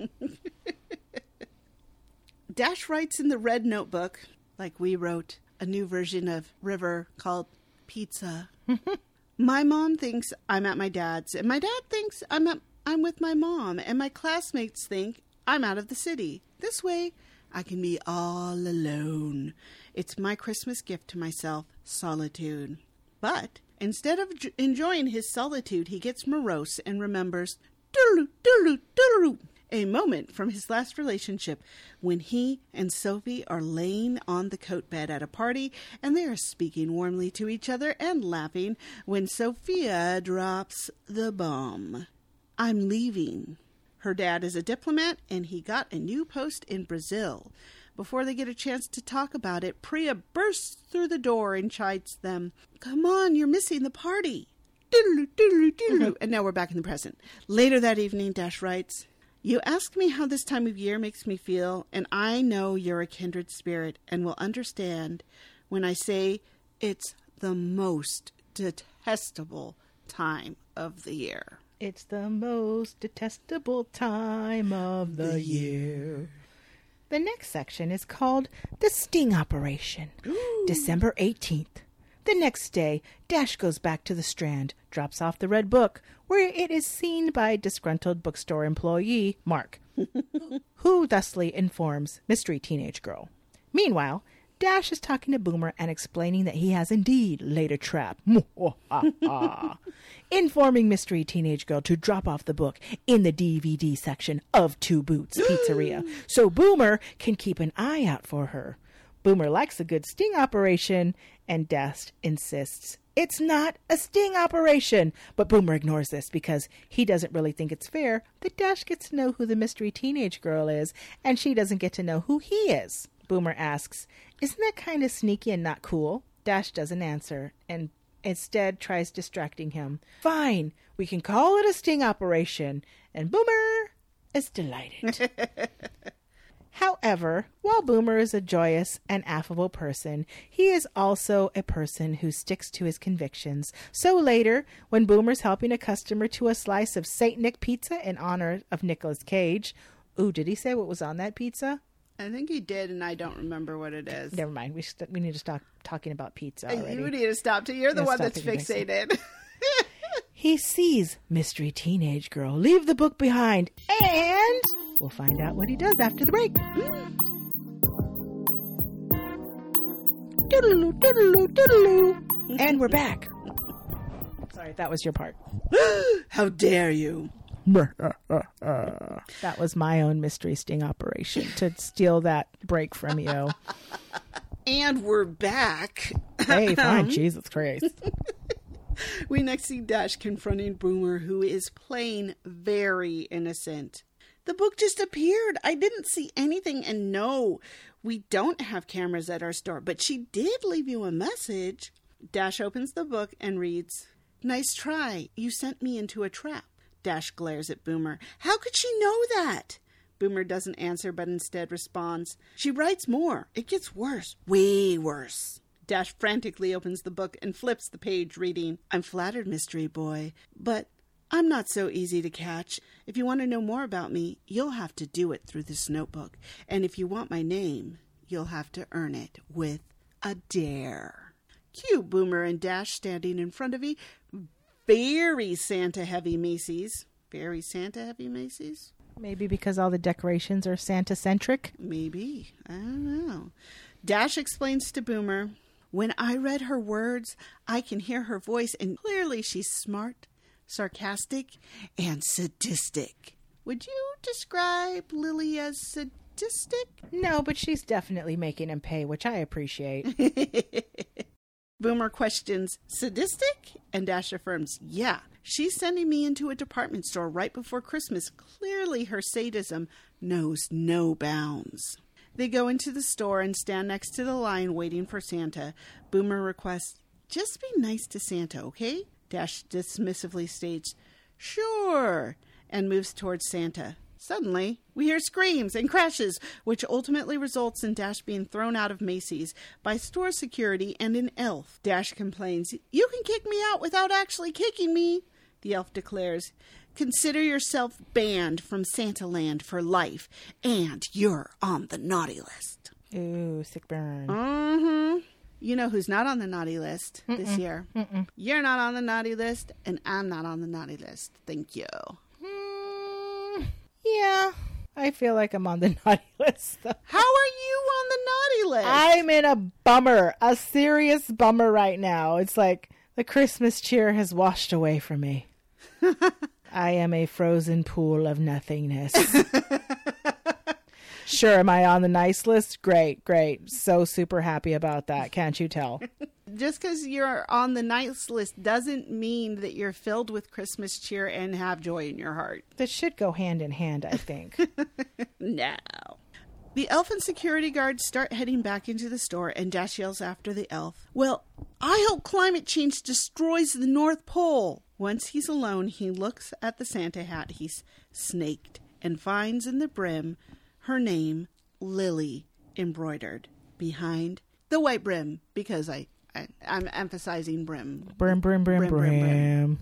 Dash writes in the red notebook, like we wrote, a new version of River called Pizza. My mom thinks I'm at my dad's, and my dad thinks I'm with my mom, and my classmates think I'm out of the city. This way, I can be all alone. It's my Christmas gift to myself, solitude. But instead of enjoying his solitude, he gets morose and remembers doodaloo, doodaloo, doodaloo, a moment from his last relationship when he and Sophie are laying on the coat bed at a party and they are speaking warmly to each other and laughing when Sophia drops the bomb. I'm leaving. Her dad is a diplomat and he got a new post in Brazil. Before they get a chance to talk about it, Priya bursts through the door and chides them. Come on, you're missing the party. Doodaloo, doodaloo, doodaloo. And now we're back in the present. Later that evening, Dash writes, you ask me how this time of year makes me feel, and I know you're a kindred spirit and will understand when I say it's the most detestable time of the year. It's the most detestable time of the year. The next section is called The Sting Operation. December 18th. The next day, Dash goes back to the Strand, drops off the red book, where it is seen by disgruntled bookstore employee Mark, who thusly informs Mystery Teenage Girl. Meanwhile, Dash is talking to Boomer and explaining that he has indeed laid a trap. Informing Mystery Teenage Girl to drop off the book in the DVD section of Two Boots Pizzeria so Boomer can keep an eye out for her. Boomer likes a good sting operation, and Dash insists it's not a sting operation. But Boomer ignores this because he doesn't really think it's fair that Dash gets to know who the mystery teenage girl is, and she doesn't get to know who he is. Boomer asks, isn't that kind of sneaky and not cool? Dash doesn't answer, and instead tries distracting him. Fine, we can call it a sting operation. And Boomer is delighted. However, while Boomer is a joyous and affable person, he is also a person who sticks to his convictions. So later, when Boomer's helping a customer to a slice of Saint Nick pizza in honor of Nicolas Cage. Ooh, did he say what was on that pizza? I think he did, and I don't remember what it is. Never mind. We need to stop talking about pizza already. You need to stop too. You're the one that's fixated. He sees mystery teenage girl leave the book behind, and we'll find out what he does after the break. Doodaloo, doodaloo, doodaloo. And we're back. Sorry, that was your part. How dare you? That was my own mystery sting operation to steal that break from you. And we're back. Hey, fine, Jesus Christ. We next see Dash confronting Boomer, who is playing very innocent. The book just appeared. I didn't see anything. And no, we don't have cameras at our store, but she did leave you a message. Dash opens the book and reads, nice try. You sent me into a trap. Dash glares at Boomer. How could she know that? Boomer doesn't answer, but instead responds, she writes more. It gets worse. Way worse. Dash frantically opens the book and flips the page, reading, I'm flattered, mystery boy, but I'm not so easy to catch. If you want to know more about me, you'll have to do it through this notebook. And if you want my name, you'll have to earn it with a dare. Cue Boomer and Dash standing in front of a very Santa-heavy Macy's. Very Santa-heavy Macy's? Maybe because all the decorations are Santa-centric? Maybe. I don't know. Dash explains to Boomer, when I read her words, I can hear her voice, and clearly she's smart, sarcastic, and sadistic. Would you describe Lily as sadistic? No, but she's definitely making him pay, which I appreciate. Boomer questions, sadistic? And Dash affirms, yeah. She's sending me into a department store right before Christmas. Clearly her sadism knows no bounds. They go into the store and stand next to the line waiting for Santa. Boomer requests, just be nice to Santa, okay? Dash dismissively states, sure, and moves towards Santa. Suddenly, we hear screams and crashes, which ultimately results in Dash being thrown out of Macy's by store security and an elf. Dash complains, you can kick me out without actually kicking me. The elf declares, consider yourself banned from Santaland for life, and you're on the naughty list. Ooh, sick burn. Mm-hmm. You know who's not on the naughty list this year? You're not on the naughty list, and I'm not on the naughty list. Thank you. Yeah, I feel like I'm on the naughty list, though. How are you on the naughty list? I'm in a bummer, a serious bummer right now. It's like the Christmas cheer has washed away from me. I am a frozen pool of nothingness. Sure, am I on the nice list? Great. So super happy about that. Can't you tell? Just because you're on the nice list doesn't mean that you're filled with Christmas cheer and have joy in your heart. That should go hand in hand, I think. No. The elf and security guards start heading back into the store, and Dash yells after the elf, well, I hope climate change destroys the North Pole. Once he's alone, he looks at the Santa hat he's snaked and finds in the brim her name, Lily, embroidered behind the white brim, because I'm emphasizing brim. Brim. Brim.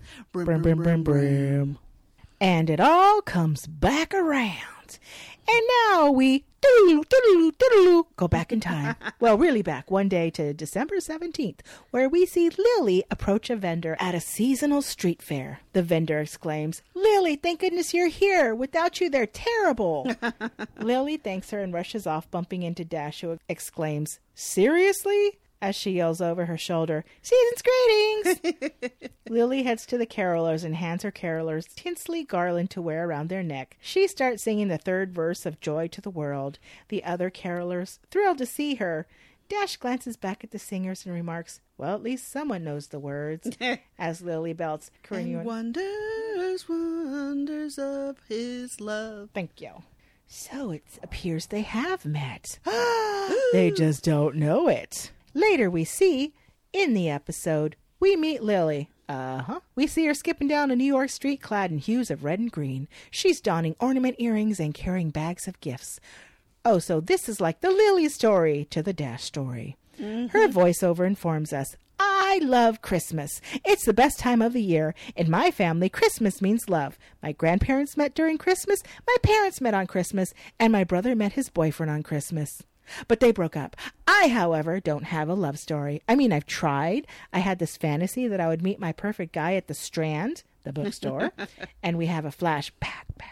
And it all comes back around. And now we go back in time. Well, really back one day to December 17th, where we see Lily approach a vendor at a seasonal street fair. The vendor exclaims, Lily, thank goodness you're here. Without you, they're terrible. Lily thanks her and rushes off, bumping into Dash, who exclaims, seriously? As she yells over her shoulder, season's greetings! Lily heads to the carolers and hands her carolers tinsely garland to wear around their neck. She starts singing the third verse of Joy to the World. The other carolers, thrilled to see her, Dash glances back at the singers and remarks, well, at least someone knows the words, as Lily belts, And wonders, wonders of his love. Thank you. So it appears they have met. They just don't know it. Later we see, in the episode, we meet Lily. We see her skipping down a New York street clad in hues of red and green. She's donning ornament earrings and carrying bags of gifts. Oh, so this is like the Lily story to the Dash story. Mm-hmm. Her voiceover informs us, I love Christmas. It's the best time of the year. In my family, Christmas means love. My grandparents met during Christmas, my parents met on Christmas, and my brother met his boyfriend on Christmas. But they broke up. I, however, don't have a love story. I mean, I've tried. I had this fantasy that I would meet my perfect guy at the Strand, the bookstore, and we have a flashback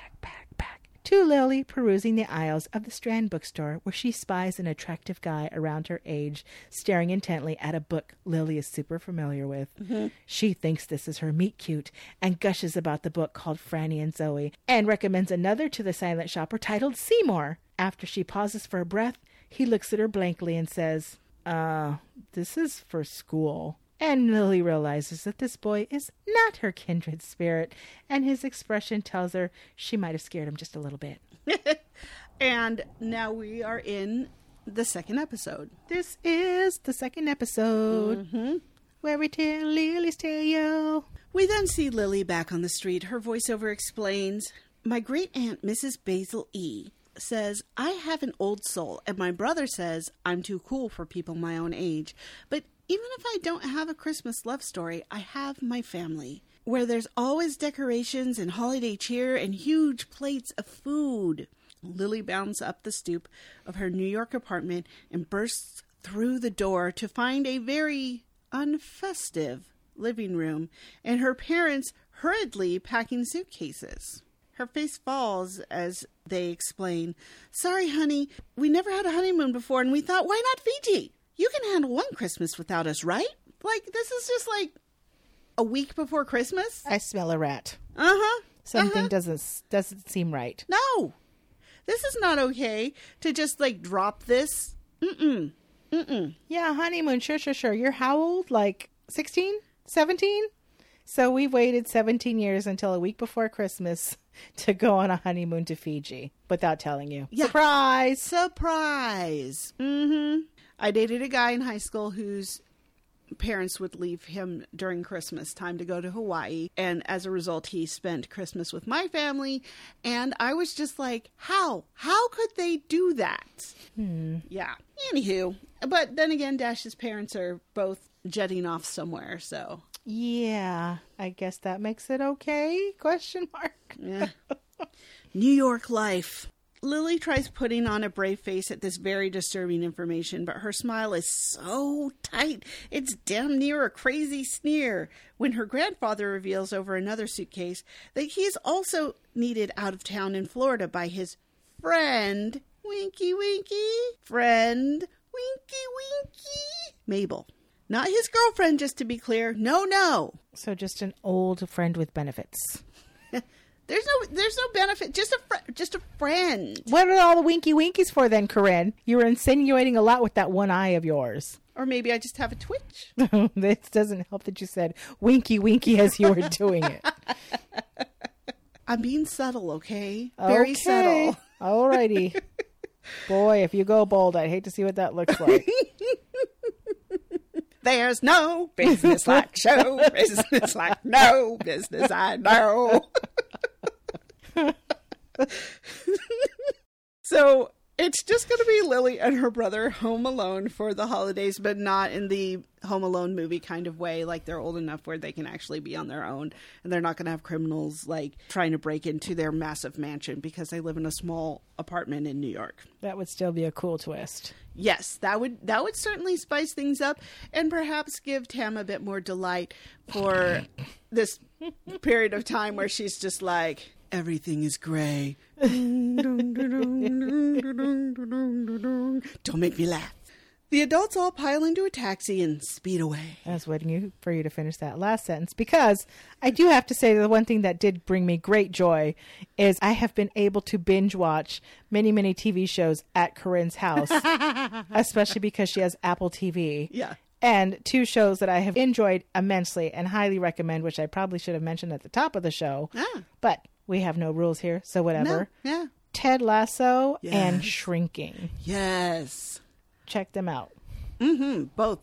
to Lily perusing the aisles of the Strand bookstore where she spies an attractive guy around her age staring intently at a book Lily is super familiar with. Mm-hmm. She thinks this is her meet cute and gushes about the book called Franny and Zoe and recommends another to the silent shopper titled Seymour. After she pauses for a breath, he looks at her blankly and says, this is for school. And Lily realizes that this boy is not her kindred spirit, and his expression tells her she might have scared him just a little bit. And now we are in the second episode. This is the second episode, where we tell Lily's tale. We then see Lily back on the street. Her voiceover explains, my great-aunt, Mrs. Basil E., says, I have an old soul, and my brother says I'm too cool for people my own age. But even if I don't have a Christmas love story, I have my family, where there's always decorations and holiday cheer and huge plates of food. Lily bounds up the stoop of her New York apartment and bursts through the door to find a very unfestive living room and her parents hurriedly packing suitcases. Her face falls as they explain, sorry, honey, we never had a honeymoon before and we thought, why not Fiji? You can handle one Christmas without us, right? Like, this is just like a week before Christmas. I smell a rat. Something doesn't seem right. No. This is not okay to just like drop this. Yeah, honeymoon, sure. You're how old? Like 16? 17? So we waited 17 years until a week before Christmas to go on a honeymoon to Fiji without telling you. Yeah. Surprise! I dated a guy in high school whose parents would leave him during Christmas time to go to Hawaii. And as a result, he spent Christmas with my family. And I was just like, how? How could they do that? Yeah. Anywho. But then again, Dash's parents are both jetting off somewhere, so... Yeah, I guess that makes it okay? Question mark. Yeah. New York life. Lily tries putting on a brave face at this very disturbing information, but her smile is so tight, it's damn near a crazy sneer when her grandfather reveals over another suitcase that he is also needed out of town in Florida by his friend, winky, Mabel. Not his girlfriend, just to be clear. No. So just an old friend with benefits. There's no benefit. Just a friend. What are all the winky winkies for then, Corinne? You were insinuating a lot with that one eye of yours. Or maybe I just have a twitch. This doesn't help that you said winky winky as you were doing it. I'm being subtle, okay? Very subtle. Alrighty. Boy, if you go bold, I'd hate to see what that looks like. There's no business like show business like no business I know. So it's just going to be Lily and her brother home alone for the holidays, but not in the Home Alone movie kind of way. Like they're old enough where they can actually be on their own, and they're not going to have criminals like trying to break into their massive mansion because they live in a small apartment in New York. That would still be a cool twist. Yes, that would certainly spice things up and perhaps give Tam a bit more delight for this period of time where she's just like, everything is gray. Don't make me laugh. The adults all pile into a taxi and speed away. I was waiting for you to finish that last sentence, because I do have to say the one thing that did bring me great joy is I have been able to binge watch many, many TV shows at Corinne's house, especially because she has Apple TV. Yeah. And 2 shows that I have enjoyed immensely and highly recommend, which I probably should have mentioned at the top of the show. But we have no rules here, so whatever. No, yeah. Ted Lasso Yes. and Shrinking. Yes. Check them out. Both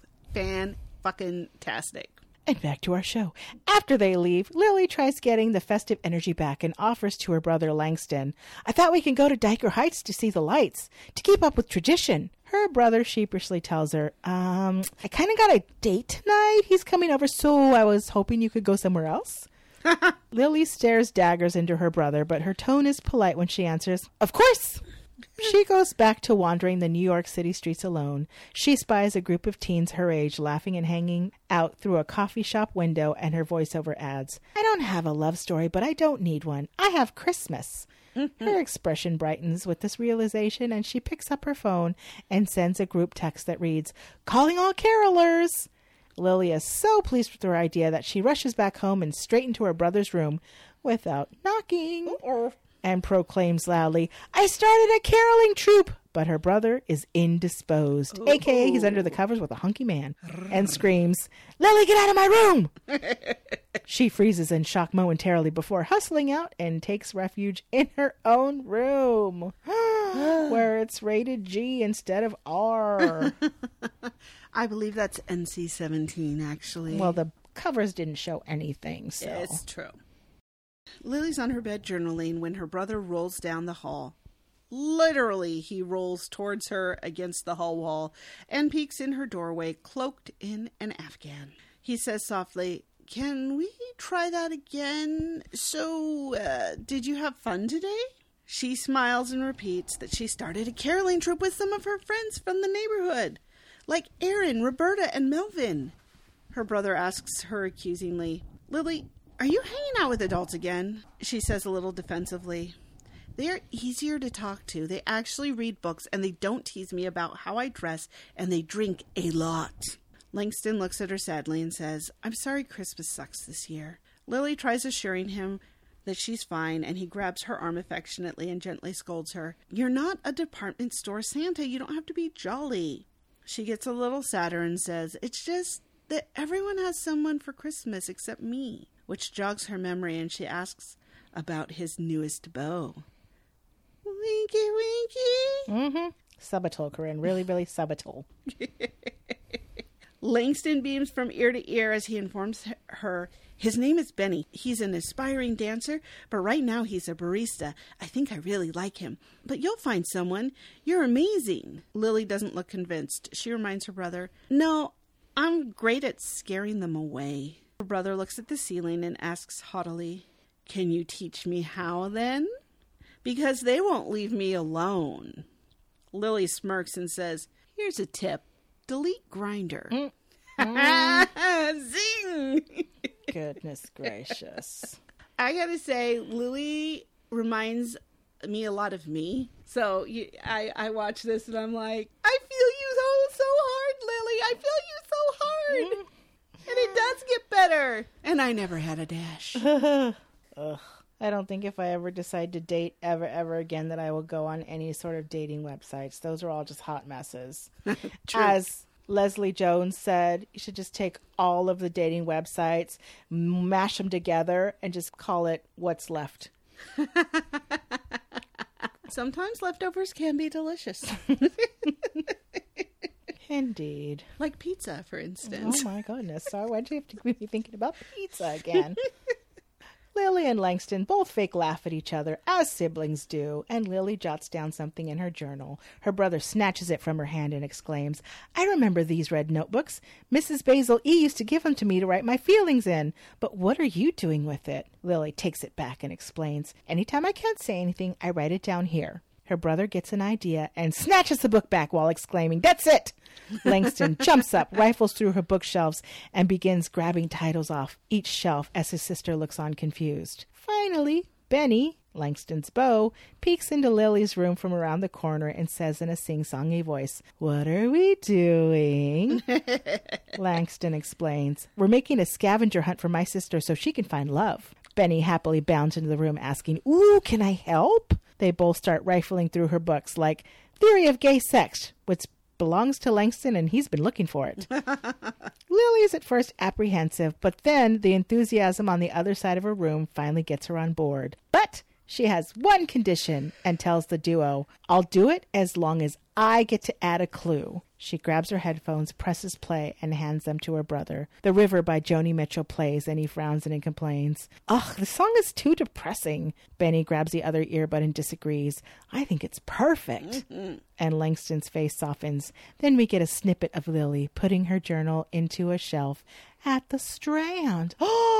fan-fucking-tastic. And back to our show. After they leave, Lily tries getting the festive energy back and offers to her brother Langston, "I thought we can go to Diker Heights to see the lights, to keep up with tradition." Her brother sheepishly tells her, I kind of got a date tonight. He's coming over, so I was hoping you could go somewhere else. Lily stares daggers into her brother, but her tone is polite when she answers, "Of course." She goes back to wandering the New York City streets alone. She spies a group of teens her age laughing and hanging out through a coffee shop window, and her voiceover adds, "I don't have a love story, but I don't need one. I have Christmas." Her expression brightens with this realization, and she picks up her phone and sends a group text that reads, "Calling all carolers." Lily is so pleased with her idea that she rushes back home and straight into her brother's room without knocking. And proclaims loudly, "I started a caroling troupe!" But her brother is indisposed, a.k.a. he's under the covers with a hunky man, and screams, "Lily, get out of my room!" She freezes in shock momentarily before hustling out and takes refuge in her own room, where it's rated G instead of R. I believe that's NC-17, actually. Well, the covers didn't show anything, so... It's true. Lily's on her bed journaling when her brother rolls down the hall. Literally, he rolls towards her against the hall wall and peeks in her doorway, cloaked in an Afghan. He says softly, "Can we try that again? So, did you have fun today?" She smiles and repeats that she started a caroling troupe with some of her friends from the neighborhood, like Aaron, Roberta, and Melvin. Her brother asks her accusingly, "Lily, are you hanging out with adults again?" She says a little defensively, "They are easier to talk to. They actually read books, and they don't tease me about how I dress, and they drink a lot." Langston looks at her sadly and says, "I'm sorry Christmas sucks this year." Lily tries assuring him that she's fine, and he grabs her arm affectionately and gently scolds her. "You're not a department store Santa. You don't have to be jolly." She gets a little sadder and says, "It's just that everyone has someone for Christmas except me," which jogs her memory, and she asks about his newest beau. Winky, winky. Subtle, Corinne. Really, really subtle. Langston beams from ear to ear as he informs her his name is Benny. He's an aspiring dancer, but right now he's a barista. I think I really like him. But you'll find someone. You're amazing. Lily doesn't look convinced. She reminds her brother, "No, I'm great at scaring them away." Her brother looks at the ceiling and asks haughtily, "Can you teach me how then? Because they won't leave me alone." Lily smirks and says, "Here's a tip. Delete Grindr." Zing! Goodness gracious. I gotta say, Lily reminds me a lot of me. So I watch this and I'm like, I feel you so hard, Lily. I feel you so hard. And it does get better. And I never had a dash. Ugh. I don't think if I ever decide to date ever again that I will go on any sort of dating websites. Those are all just hot messes. As Leslie Jones said, you should just take all of the dating websites, mash them together, and just call it What's Left. Sometimes leftovers can be delicious. Indeed. Like pizza, for instance. Oh my goodness. So why'd you have to be thinking about pizza again? Lily and Langston both fake laugh at each other, as siblings do, and Lily jots down something in her journal. Her brother snatches it from her hand and exclaims, "I remember these red notebooks. Mrs. Basil E. used to give them to me to write my feelings in. But what are you doing with it?" Lily takes it back and explains, "Anytime I can't say anything, I write it down here." Her brother gets an idea and snatches the book back while exclaiming, "That's it!" Langston jumps up, rifles through her bookshelves, and begins grabbing titles off each shelf as his sister looks on confused. Finally, Benny, Langston's beau peeks into Lily's room from around the corner and says in a sing-songy voice, "What are we doing?" Langston explains, "We're making a scavenger hunt for my sister so she can find love." Benny happily bounds into the room asking, "Ooh, can I help?" They both start rifling through her books like Theory of Gay Sex, which belongs to Langston and he's been looking for it. Lily is at first apprehensive, but then the enthusiasm on the other side of her room finally gets her on board. But she has one condition and tells the duo, "I'll do it as long as I get to add a clue." She grabs her headphones, presses play, and hands them to her brother. The River by Joni Mitchell plays, and he frowns and complains, "Ugh, the song is too depressing." Benny grabs the other earbud and disagrees. "I think it's perfect." And Langston's face softens. Then we get a snippet of Lily putting her journal into a shelf at the Strand.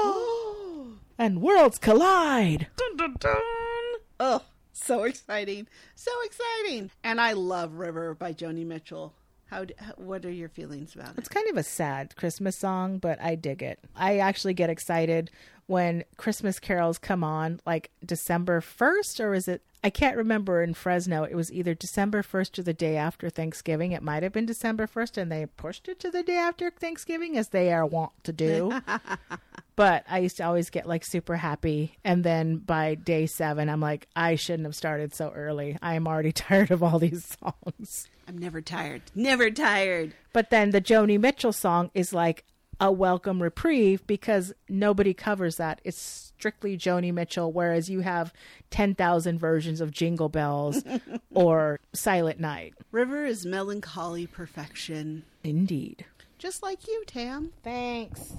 And worlds collide. Dun, dun, dun. Oh, so exciting. So exciting. And I love River by Joni Mitchell. What are your feelings about it? It's kind of a sad Christmas song, but I dig it. I actually get excited when Christmas carols come on, like December 1st, or is it? I can't remember in Fresno. It was either December 1st or the day after Thanksgiving. It might have been December 1st, and they pushed it to the day after Thanksgiving, as they are wont to do. But I used to always get like super happy. And then by day 7, I'm like, I shouldn't have started so early. I am already tired of all these songs. I'm never tired. Never tired. But then the Joni Mitchell song is like a welcome reprieve because nobody covers that. It's strictly Joni Mitchell, whereas you have 10,000 versions of Jingle Bells or Silent Night. River is melancholy perfection. Indeed. Just like you, Tam. Thanks.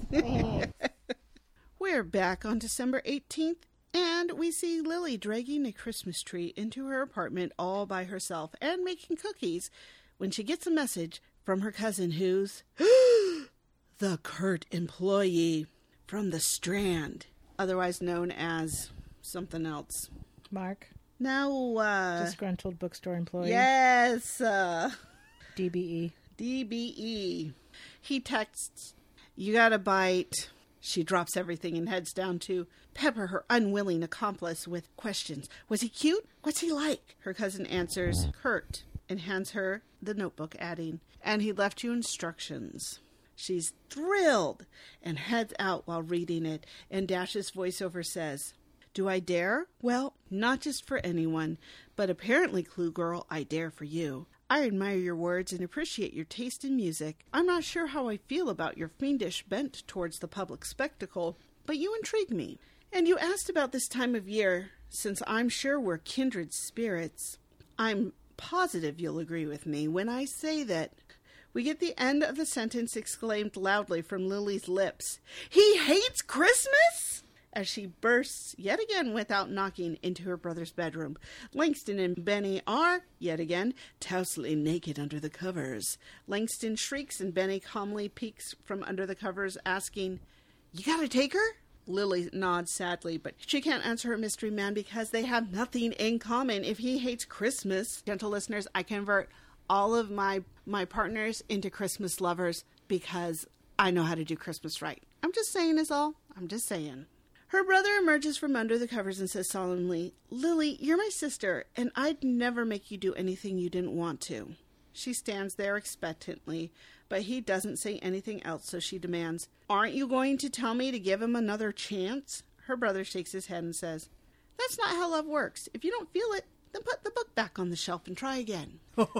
We're back on December 18th, and we see Lily dragging a Christmas tree into her apartment all by herself and making cookies when she gets a message from her cousin who's the Kurt employee from the Strand, otherwise known as something else. Mark? Now, Disgruntled bookstore employee? Yes. DBE. DBE. He texts, "You got a bite." She drops everything and heads down to pepper her unwilling accomplice with questions. Was he cute? What's he like? Her cousin answers, Kurt, and hands her the notebook, adding, "And he left you instructions." She's thrilled and heads out while reading it, and Dash's voiceover says, "Do I dare? Well, not just for anyone, but apparently, Clue Girl, I dare for you. I admire your words and appreciate your taste in music. I'm not sure how I feel about your fiendish bent towards the public spectacle, but you intrigue me. And you asked about this time of year, since I'm sure we're kindred spirits. I'm positive you'll agree with me when I say that..." We get the end of the sentence exclaimed loudly from Lily's lips. "He hates Christmas?" As she bursts, yet again without knocking, into her brother's bedroom. Langston and Benny are, yet again, tously naked under the covers. Langston shrieks and Benny calmly peeks from under the covers, asking, "You gotta take her?" Lily nods sadly, but she can't answer her mystery man because they have nothing in common if he hates Christmas. Gentle listeners, I convert all of my partners into Christmas lovers because I know how to do Christmas right. I'm just saying is all. I'm just saying. Her brother emerges from under the covers and says solemnly, "Lily, you're my sister, and I'd never make you do anything you didn't want to." She stands there expectantly, but he doesn't say anything else, so she demands, "Aren't you going to tell me to give him another chance?" Her brother shakes his head and says, "That's not how love works. If you don't feel it, then put the book back on the shelf and try again."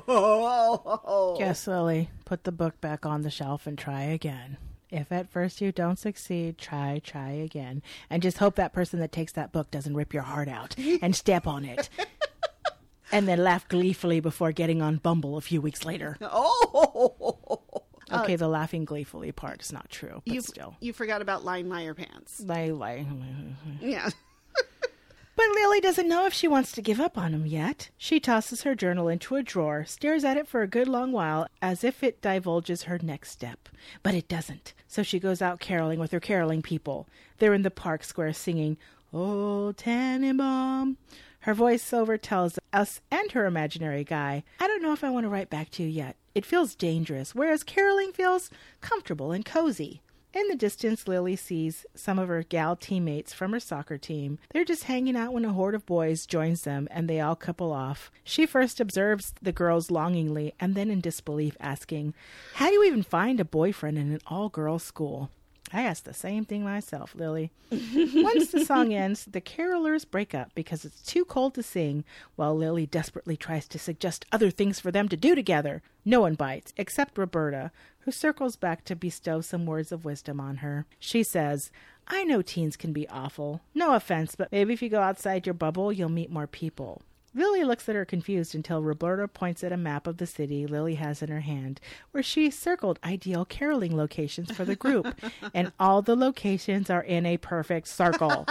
Yes, Lily, put the book back on the shelf and try again. If at first you don't succeed, try again. And just hope that person that takes that book doesn't rip your heart out and step on it. And then laugh gleefully before getting on Bumble a few weeks later. Okay, the laughing gleefully part is not true, but still. You forgot about lying liar pants. Lie. Yeah. But Lily doesn't know if she wants to give up on him yet. She tosses her journal into a drawer, stares at it for a good long while, as if it divulges her next step. But it doesn't. So she goes out caroling with her caroling people. They're in the park square singing, "Oh, Tannenbaum." Her voiceover tells us and her imaginary guy, "I don't know if I want to write back to you yet. It feels dangerous, whereas caroling feels comfortable and cozy." In the distance, Lily sees some of her gal teammates from her soccer team. They're just hanging out when a horde of boys joins them, and they all couple off. She first observes the girls longingly, and then in disbelief, asking, "How do you even find a boyfriend in an all-girls school?" I asked the same thing myself, Lily. Once the song ends, the carolers break up because it's too cold to sing, while Lily desperately tries to suggest other things for them to do together. No one bites, except Roberta, who circles back to bestow some words of wisdom on her. She says, "I know teens can be awful. No offense, but maybe if you go outside your bubble, you'll meet more people." Lily looks at her confused until Roberta points at a map of the city Lily has in her hand, where she circled ideal caroling locations for the group, and all the locations are in a perfect circle.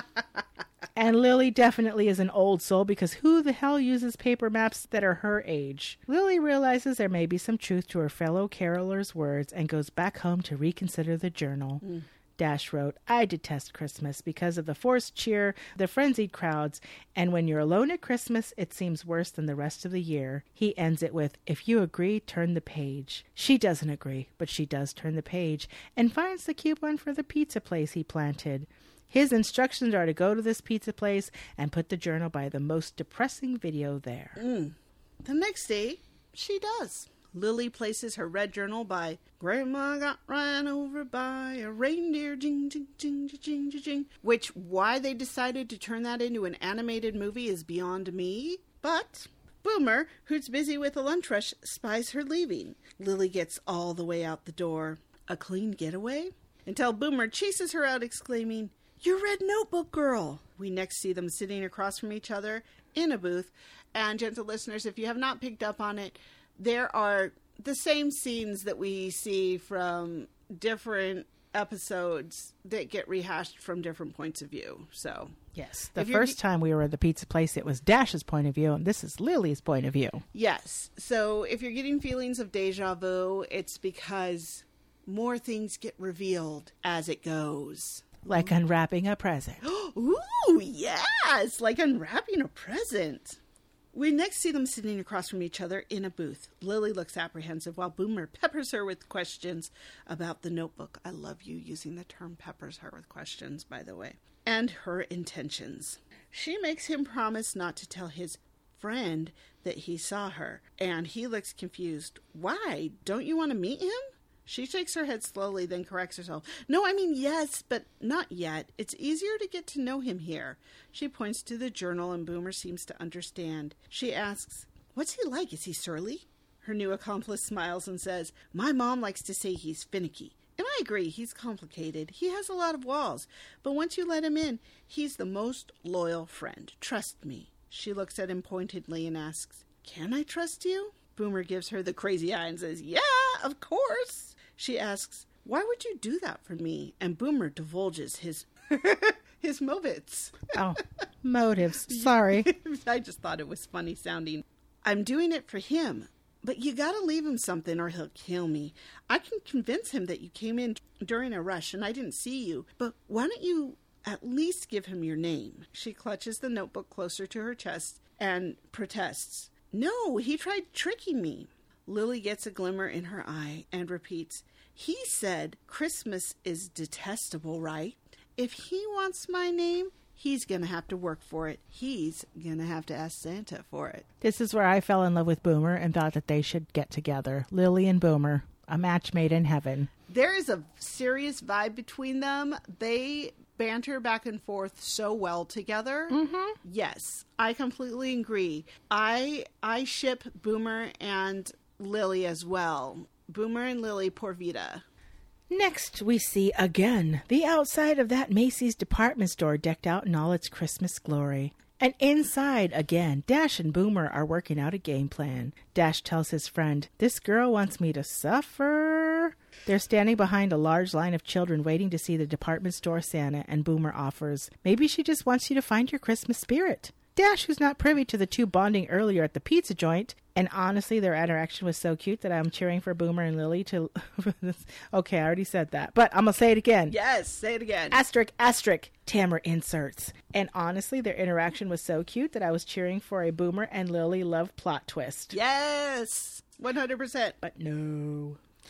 And Lily definitely is an old soul, because who the hell uses paper maps that are her age? Lily realizes there may be some truth to her fellow carolers' words and goes back home to reconsider the journal. Dash wrote, "I detest Christmas because of the forced cheer, the frenzied crowds, and when you're alone at Christmas, it seems worse than the rest of the year." He ends it with, "If you agree, turn the page." She doesn't agree, but she does turn the page and finds the coupon for the pizza place he planted. His instructions are to go to this pizza place and put the journal by the most depressing video there. The next day, she does. Lily places her red journal by "Grandma got ran over by a reindeer, jing, jing, jing, jing, jing, jing," which why they decided to turn that into an animated movie is beyond me. But Boomer, who's busy with a lunch rush, spies her leaving. Lily gets all the way out the door. A clean getaway? Until Boomer chases her out, exclaiming, "Your red notebook girl!" We next see them sitting across from each other in a booth. And gentle listeners, if you have not picked up on it, there are the same scenes that we see from different episodes that get rehashed from different points of view. So yes, the first time we were at the pizza place, it was Dash's point of view, and this is Lily's point of view. Yes. So if you're getting feelings of deja vu, it's because more things get revealed as it goes. Like unwrapping a present. Ooh, yes! Like unwrapping a present. We next see them sitting across from each other in a booth. Lily looks apprehensive while Boomer peppers her with questions about the notebook. I love you using the term peppers her with questions, by the way. And her intentions. She makes him promise not to tell his friend that he saw her, and he looks confused. Why? Don't you want to meet him? She shakes her head slowly, then corrects herself. "No, I mean yes, but not yet. It's easier to get to know him here." She points to the journal, and Boomer seems to understand. She asks, "What's he like? Is he surly?" Her new accomplice smiles and says, "My mom likes to say he's finicky. And I agree, he's complicated. He has a lot of walls. But once you let him in, he's the most loyal friend. Trust me." She looks at him pointedly and asks, "Can I trust you?" Boomer gives her the crazy eye and says, "Yeah, of course." She asks, "Why would you do that for me?" And Boomer divulges his his motives. Oh, motives. Sorry. I just thought it was funny sounding. "I'm doing it for him, but you gotta leave him something or he'll kill me. I can convince him that you came in during a rush and I didn't see you, but why don't you at least give him your name?" She clutches the notebook closer to her chest and protests, "No, he tried tricking me." Lily gets a glimmer in her eye and repeats, "He said Christmas is detestable, right? If he wants my name, he's going to have to work for it. He's going to have to ask Santa for it." This is where I fell in love with Boomer and thought that they should get together. Lily and Boomer, a match made in heaven. There is a serious vibe between them. They banter back and forth so well together. Mm-hmm. Yes, I completely agree. I ship Boomer and Lily as well. Boomer and Lily por vida. Next, we see again the outside of that Macy's department store decked out in all its Christmas glory. And inside, again, Dash and Boomer are working out a game plan. Dash tells his friend, "This girl wants me to suffer." They're standing behind a large line of children waiting to see the department store Santa, and Boomer offers, "Maybe she just wants you to find your Christmas spirit." Dash, who's not privy to the two bonding earlier at the pizza joint, and honestly, their interaction was so cute that I'm cheering for Boomer and Lily to... Okay, I already said that, but I'm going to say it again. Yes, say it again. Asterisk, asterisk, Tamara inserts. And honestly, their interaction was so cute that I was cheering for a Boomer and Lily love plot twist. Yes, 100%. But no.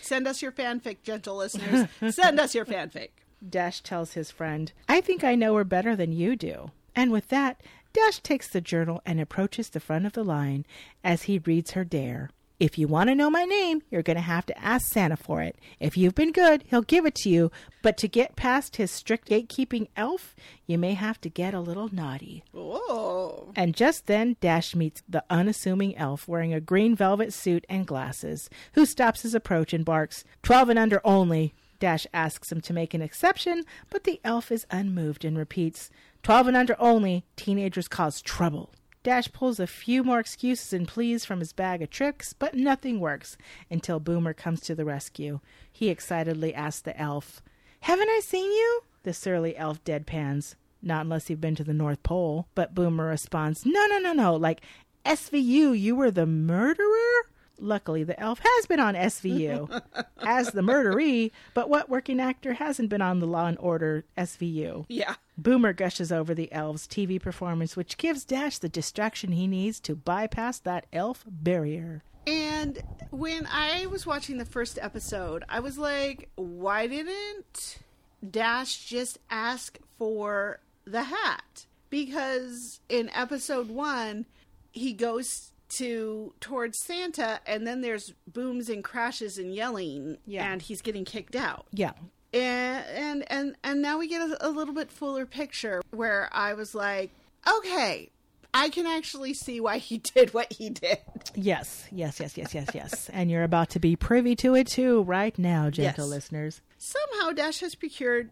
Send us your fanfic, gentle listeners. Send us your fanfic. Dash tells his friend, I think I know her better than you do. And with that, Dash takes the journal and approaches the front of the line as he reads her dare. If you want to know my name, you're going to have to ask Santa for it. If you've been good, he'll give it to you. But to get past his strict gatekeeping elf, you may have to get a little naughty. Whoa. And just then, Dash meets the unassuming elf wearing a green velvet suit and glasses, who stops his approach and barks, 12 and under only. Dash asks him to make an exception, but the elf is unmoved and repeats, 12 and under only, teenagers cause trouble. Dash pulls a few more excuses and pleas from his bag of tricks, but nothing works until Boomer comes to the rescue. He excitedly asks the elf, Haven't I seen you? The surly elf deadpans, Not unless you've been to the North Pole. But Boomer responds, No, like SVU, you were the murderer? Luckily, the elf has been on SVU as the murderee, but what working actor hasn't been on the Law and Order SVU? Yeah. Boomer gushes over the elf's TV performance, which gives Dash the distraction he needs to bypass that elf barrier. And when I was watching the first episode, I was like, why didn't Dash just ask for the hat? Because in episode 1, he goes towards Santa, and then there's booms and crashes and yelling, and he's getting kicked out. Yeah. And now we get a little bit fuller picture where I was like, okay, I can actually see why he did what he did. Yes. And you're about to be privy to it too right now, gentle listeners. Somehow Dash has procured.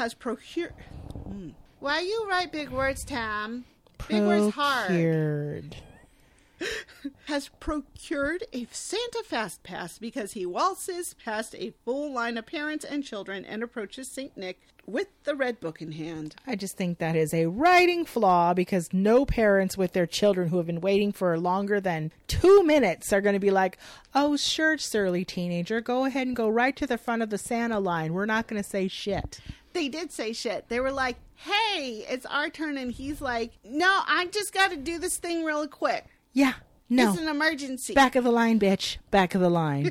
Why you write big words, Tam? Big words hard. Has procured a Santa Fast Pass because he waltzes past a full line of parents and children and approaches St. Nick with the red book in hand. I just think that is a writing flaw, because no parents with their children who have been waiting for longer than 2 minutes are going to be like, oh, sure, surly teenager, go ahead and go right to the front of the Santa line. We're not going to say shit. They did say shit. They were like, hey, it's our turn. And he's like, no, I just got to do this thing really quick. Yeah, no. It's an emergency. Back of the line, bitch. Back of the line.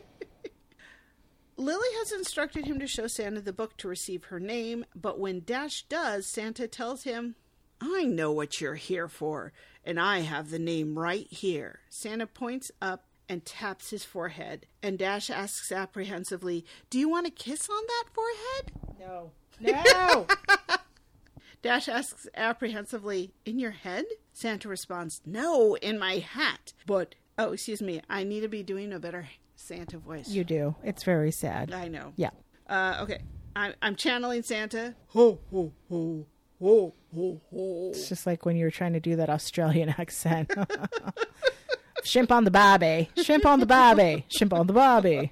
Lily has instructed him to show Santa the book to receive her name, but when Dash does, Santa tells him, I know what you're here for, and I have the name right here. Santa points up and taps his forehead, and Dash asks apprehensively, do you want a kiss on that forehead? No. Dash asks apprehensively, in your head? Santa responds, no, in my hat. But, I need to be doing a better Santa voice. You do. It's very sad. I know. Yeah. Okay. I'm channeling Santa. Ho, ho, ho, ho, ho, ho. It's just like when you were trying to do that Australian accent. Shimp on the barbie. Shimp on the barbie. Shimp on the barbie.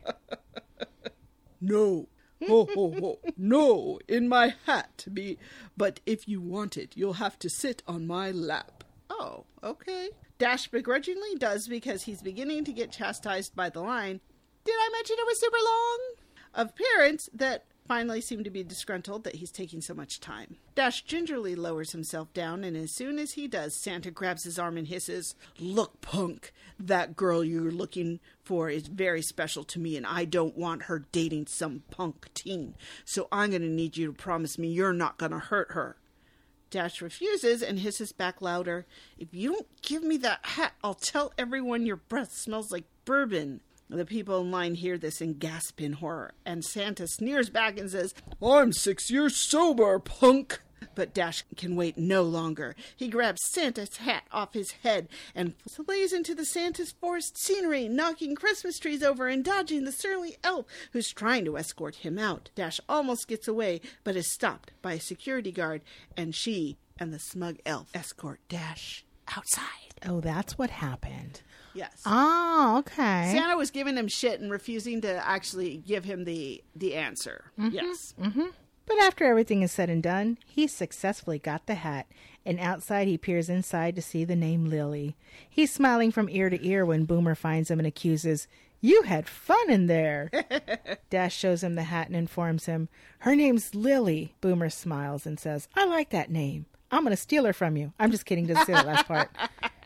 No. Ho, ho, ho. No, in my hat. But if you want it, you'll have to sit on my lap. Oh, okay. Dash begrudgingly does because he's beginning to get chastised by the line, did I mention it was super long? Of parents that finally seem to be disgruntled that he's taking so much time. Dash gingerly lowers himself down, and as soon as he does, Santa grabs his arm and hisses, look, punk, that girl you're looking for is very special to me, and I don't want her dating some punk teen. So I'm going to need you to promise me you're not going to hurt her. Dash refuses and hisses back louder, if you don't give me that hat, I'll tell everyone your breath smells like bourbon. The people in line hear this and gasp in horror, and Santa sneers back and says, I'm 6 years sober, punk. But Dash can wait no longer. He grabs Santa's hat off his head and slays into the Santa's forest scenery, knocking Christmas trees over and dodging the surly elf who's trying to escort him out. Dash almost gets away, but is stopped by a security guard, and she and the smug elf escort Dash outside. Oh, that's what happened. Yes. Oh, okay. Santa was giving him shit and refusing to actually give him the answer. Mm-hmm. Yes. Mm-hmm. But after everything is said and done, he successfully got the hat, and outside he peers inside to see the name Lily. He's smiling from ear to ear when Boomer finds him and accuses, you had fun in there. Dash shows him the hat and informs him, her name's Lily. Boomer smiles and says, I like that name. I'm going to steal her from you. I'm just kidding. Doesn't say that last part.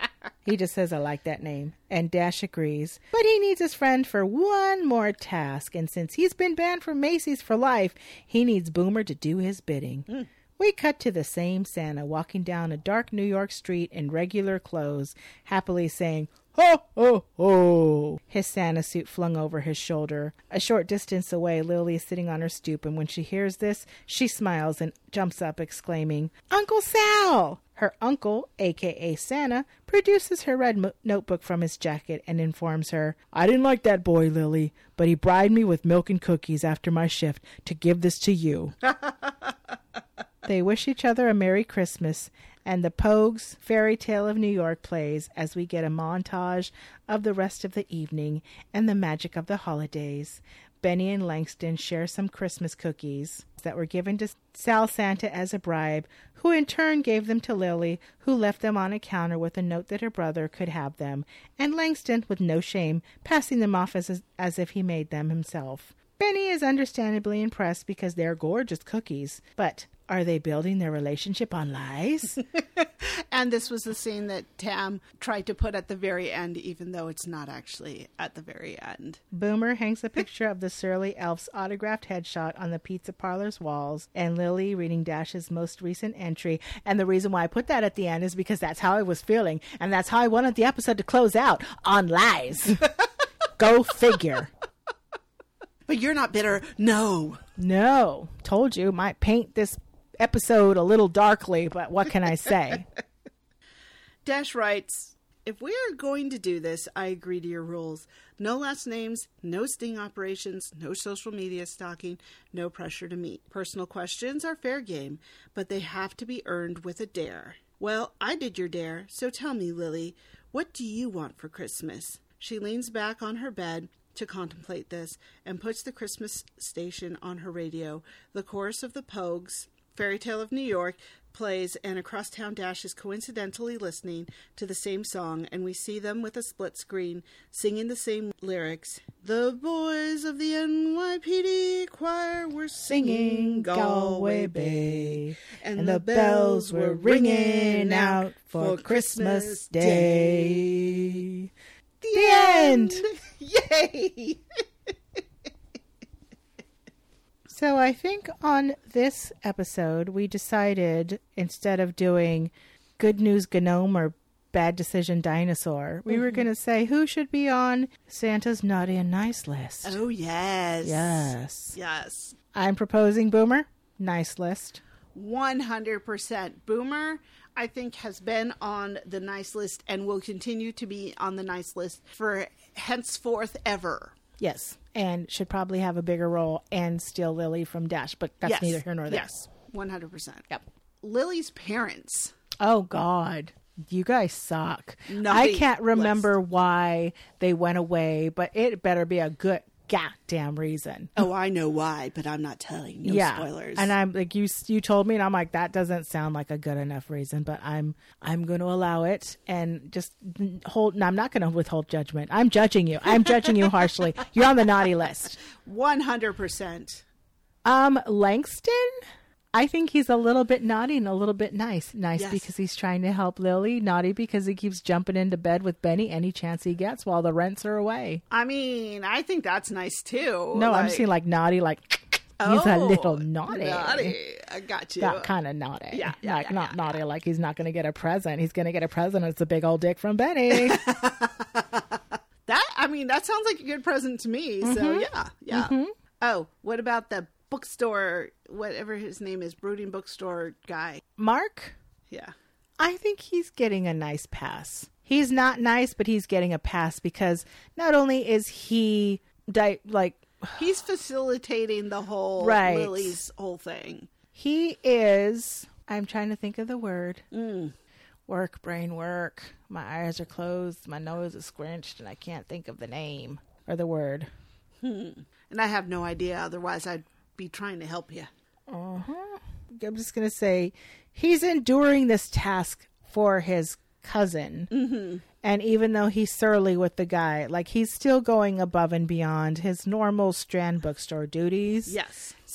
He just says, I like that name. And Dash agrees. But he needs his friend for one more task. And since he's been banned from Macy's for life, he needs Boomer to do his bidding. We cut to the same Santa walking down a dark New York street in regular clothes, happily saying, ho, ho, ho, his Santa suit flung over his shoulder. A short distance away, Lily is sitting on her stoop, and when she hears this, she smiles and jumps up, exclaiming, Uncle Sal! Her uncle, a.k.a. Santa, produces her red notebook from his jacket and informs her, I didn't like that boy, Lily, but he bribed me with milk and cookies after my shift to give this to you. They wish each other a Merry Christmas, and the Pogues' Fairy Tale of New York plays as we get a montage of the rest of the evening and the magic of the holidays. Benny and Langston share some Christmas cookies that were given to Sal Santa as a bribe, who in turn gave them to Lily, who left them on a counter with a note that her brother could have them, and Langston, with no shame, passing them off as if he made them himself. Benny is understandably impressed because they're gorgeous cookies, but are they building their relationship on lies? And this was the scene that Tam tried to put at the very end, even though it's not actually at the very end. Boomer hangs a picture of the surly elf's autographed headshot on the pizza parlor's walls, and Lily reading Dash's most recent entry. And the reason why I put that at the end is because that's how I was feeling, and that's how I wanted the episode to close out, on lies. Go figure. But you're not bitter. No. No. Told you, might paint this episode a little darkly, but what can I say? Dash writes, if we are going to do this, I agree to your rules. No last names, no sting operations, no social media stalking, no pressure to meet. Personal questions are fair game, but they have to be earned with a dare. Well, I did your dare, so tell me, Lily, what do you want for Christmas? She leans back on her bed to contemplate this and puts the Christmas station on her radio. The chorus of the Pogues' Fairy Tale of New York plays, and across town Dash is coincidentally listening to the same song, and we see them with a split screen singing the same lyrics. The boys of the NYPD choir were singing Galway Bay, and the bells were ringing out for Christmas Day. The end! Yay! So I think on this episode, we decided, instead of doing Good News Gnome or Bad Decision Dinosaur, we were going to say who should be on Santa's Naughty and Nice list. Oh, yes. Yes. Yes. I'm proposing Boomer. Nice list. 100%. Boomer, I think, has been on the nice list and will continue to be on the nice list for henceforth ever. Yes. And should probably have a bigger role and steal Lily from Dash, but that's neither here nor there. Yes, 100%. Yep. Lily's parents. Oh, God. You guys suck. Naughty I can't remember list. why they went away, but it better be a good goddamn reason. Oh, I know why, but I'm not telling. No spoilers. And I'm like, you told me, and I'm like, that doesn't sound like a good enough reason, but I'm going to allow it and just hold. No, I'm not going to withhold judgment. I'm judging you. I'm judging you harshly. You're on the naughty list. 100%. Langston, I think he's a little bit naughty and a little bit nice. Nice Yes. because he's trying to help Lily. Naughty because he keeps jumping into bed with Benny any chance he gets while the rents are away. I mean, I think that's nice too. No, I'm saying like naughty, like he's a little naughty. I got you. That kind of naughty. Yeah, like yeah, not yeah, naughty, like he's not going to get a present. He's going to get a present. It's a big old dick from Benny. That sounds like a good present to me. So yeah. Oh, what about the bookstore, whatever his name is, brooding bookstore guy? Mark, Yeah. I think he's getting a nice pass. He's not nice, but he's getting a pass because not only is he He's facilitating the whole Right. Lily's whole thing. he is, I'm trying to think of the word. Work, brain work. My eyes are closed. My nose is squinched and I can't think of the name or the word. And I have no idea. Otherwise, I'd be trying to help you. I'm just going to say he's enduring this task for his cousin. And even though he's surly with the guy, like he's still going above and beyond his normal Strand bookstore duties. Yes.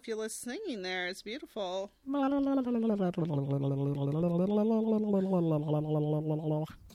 mellifluous singing there. It's beautiful.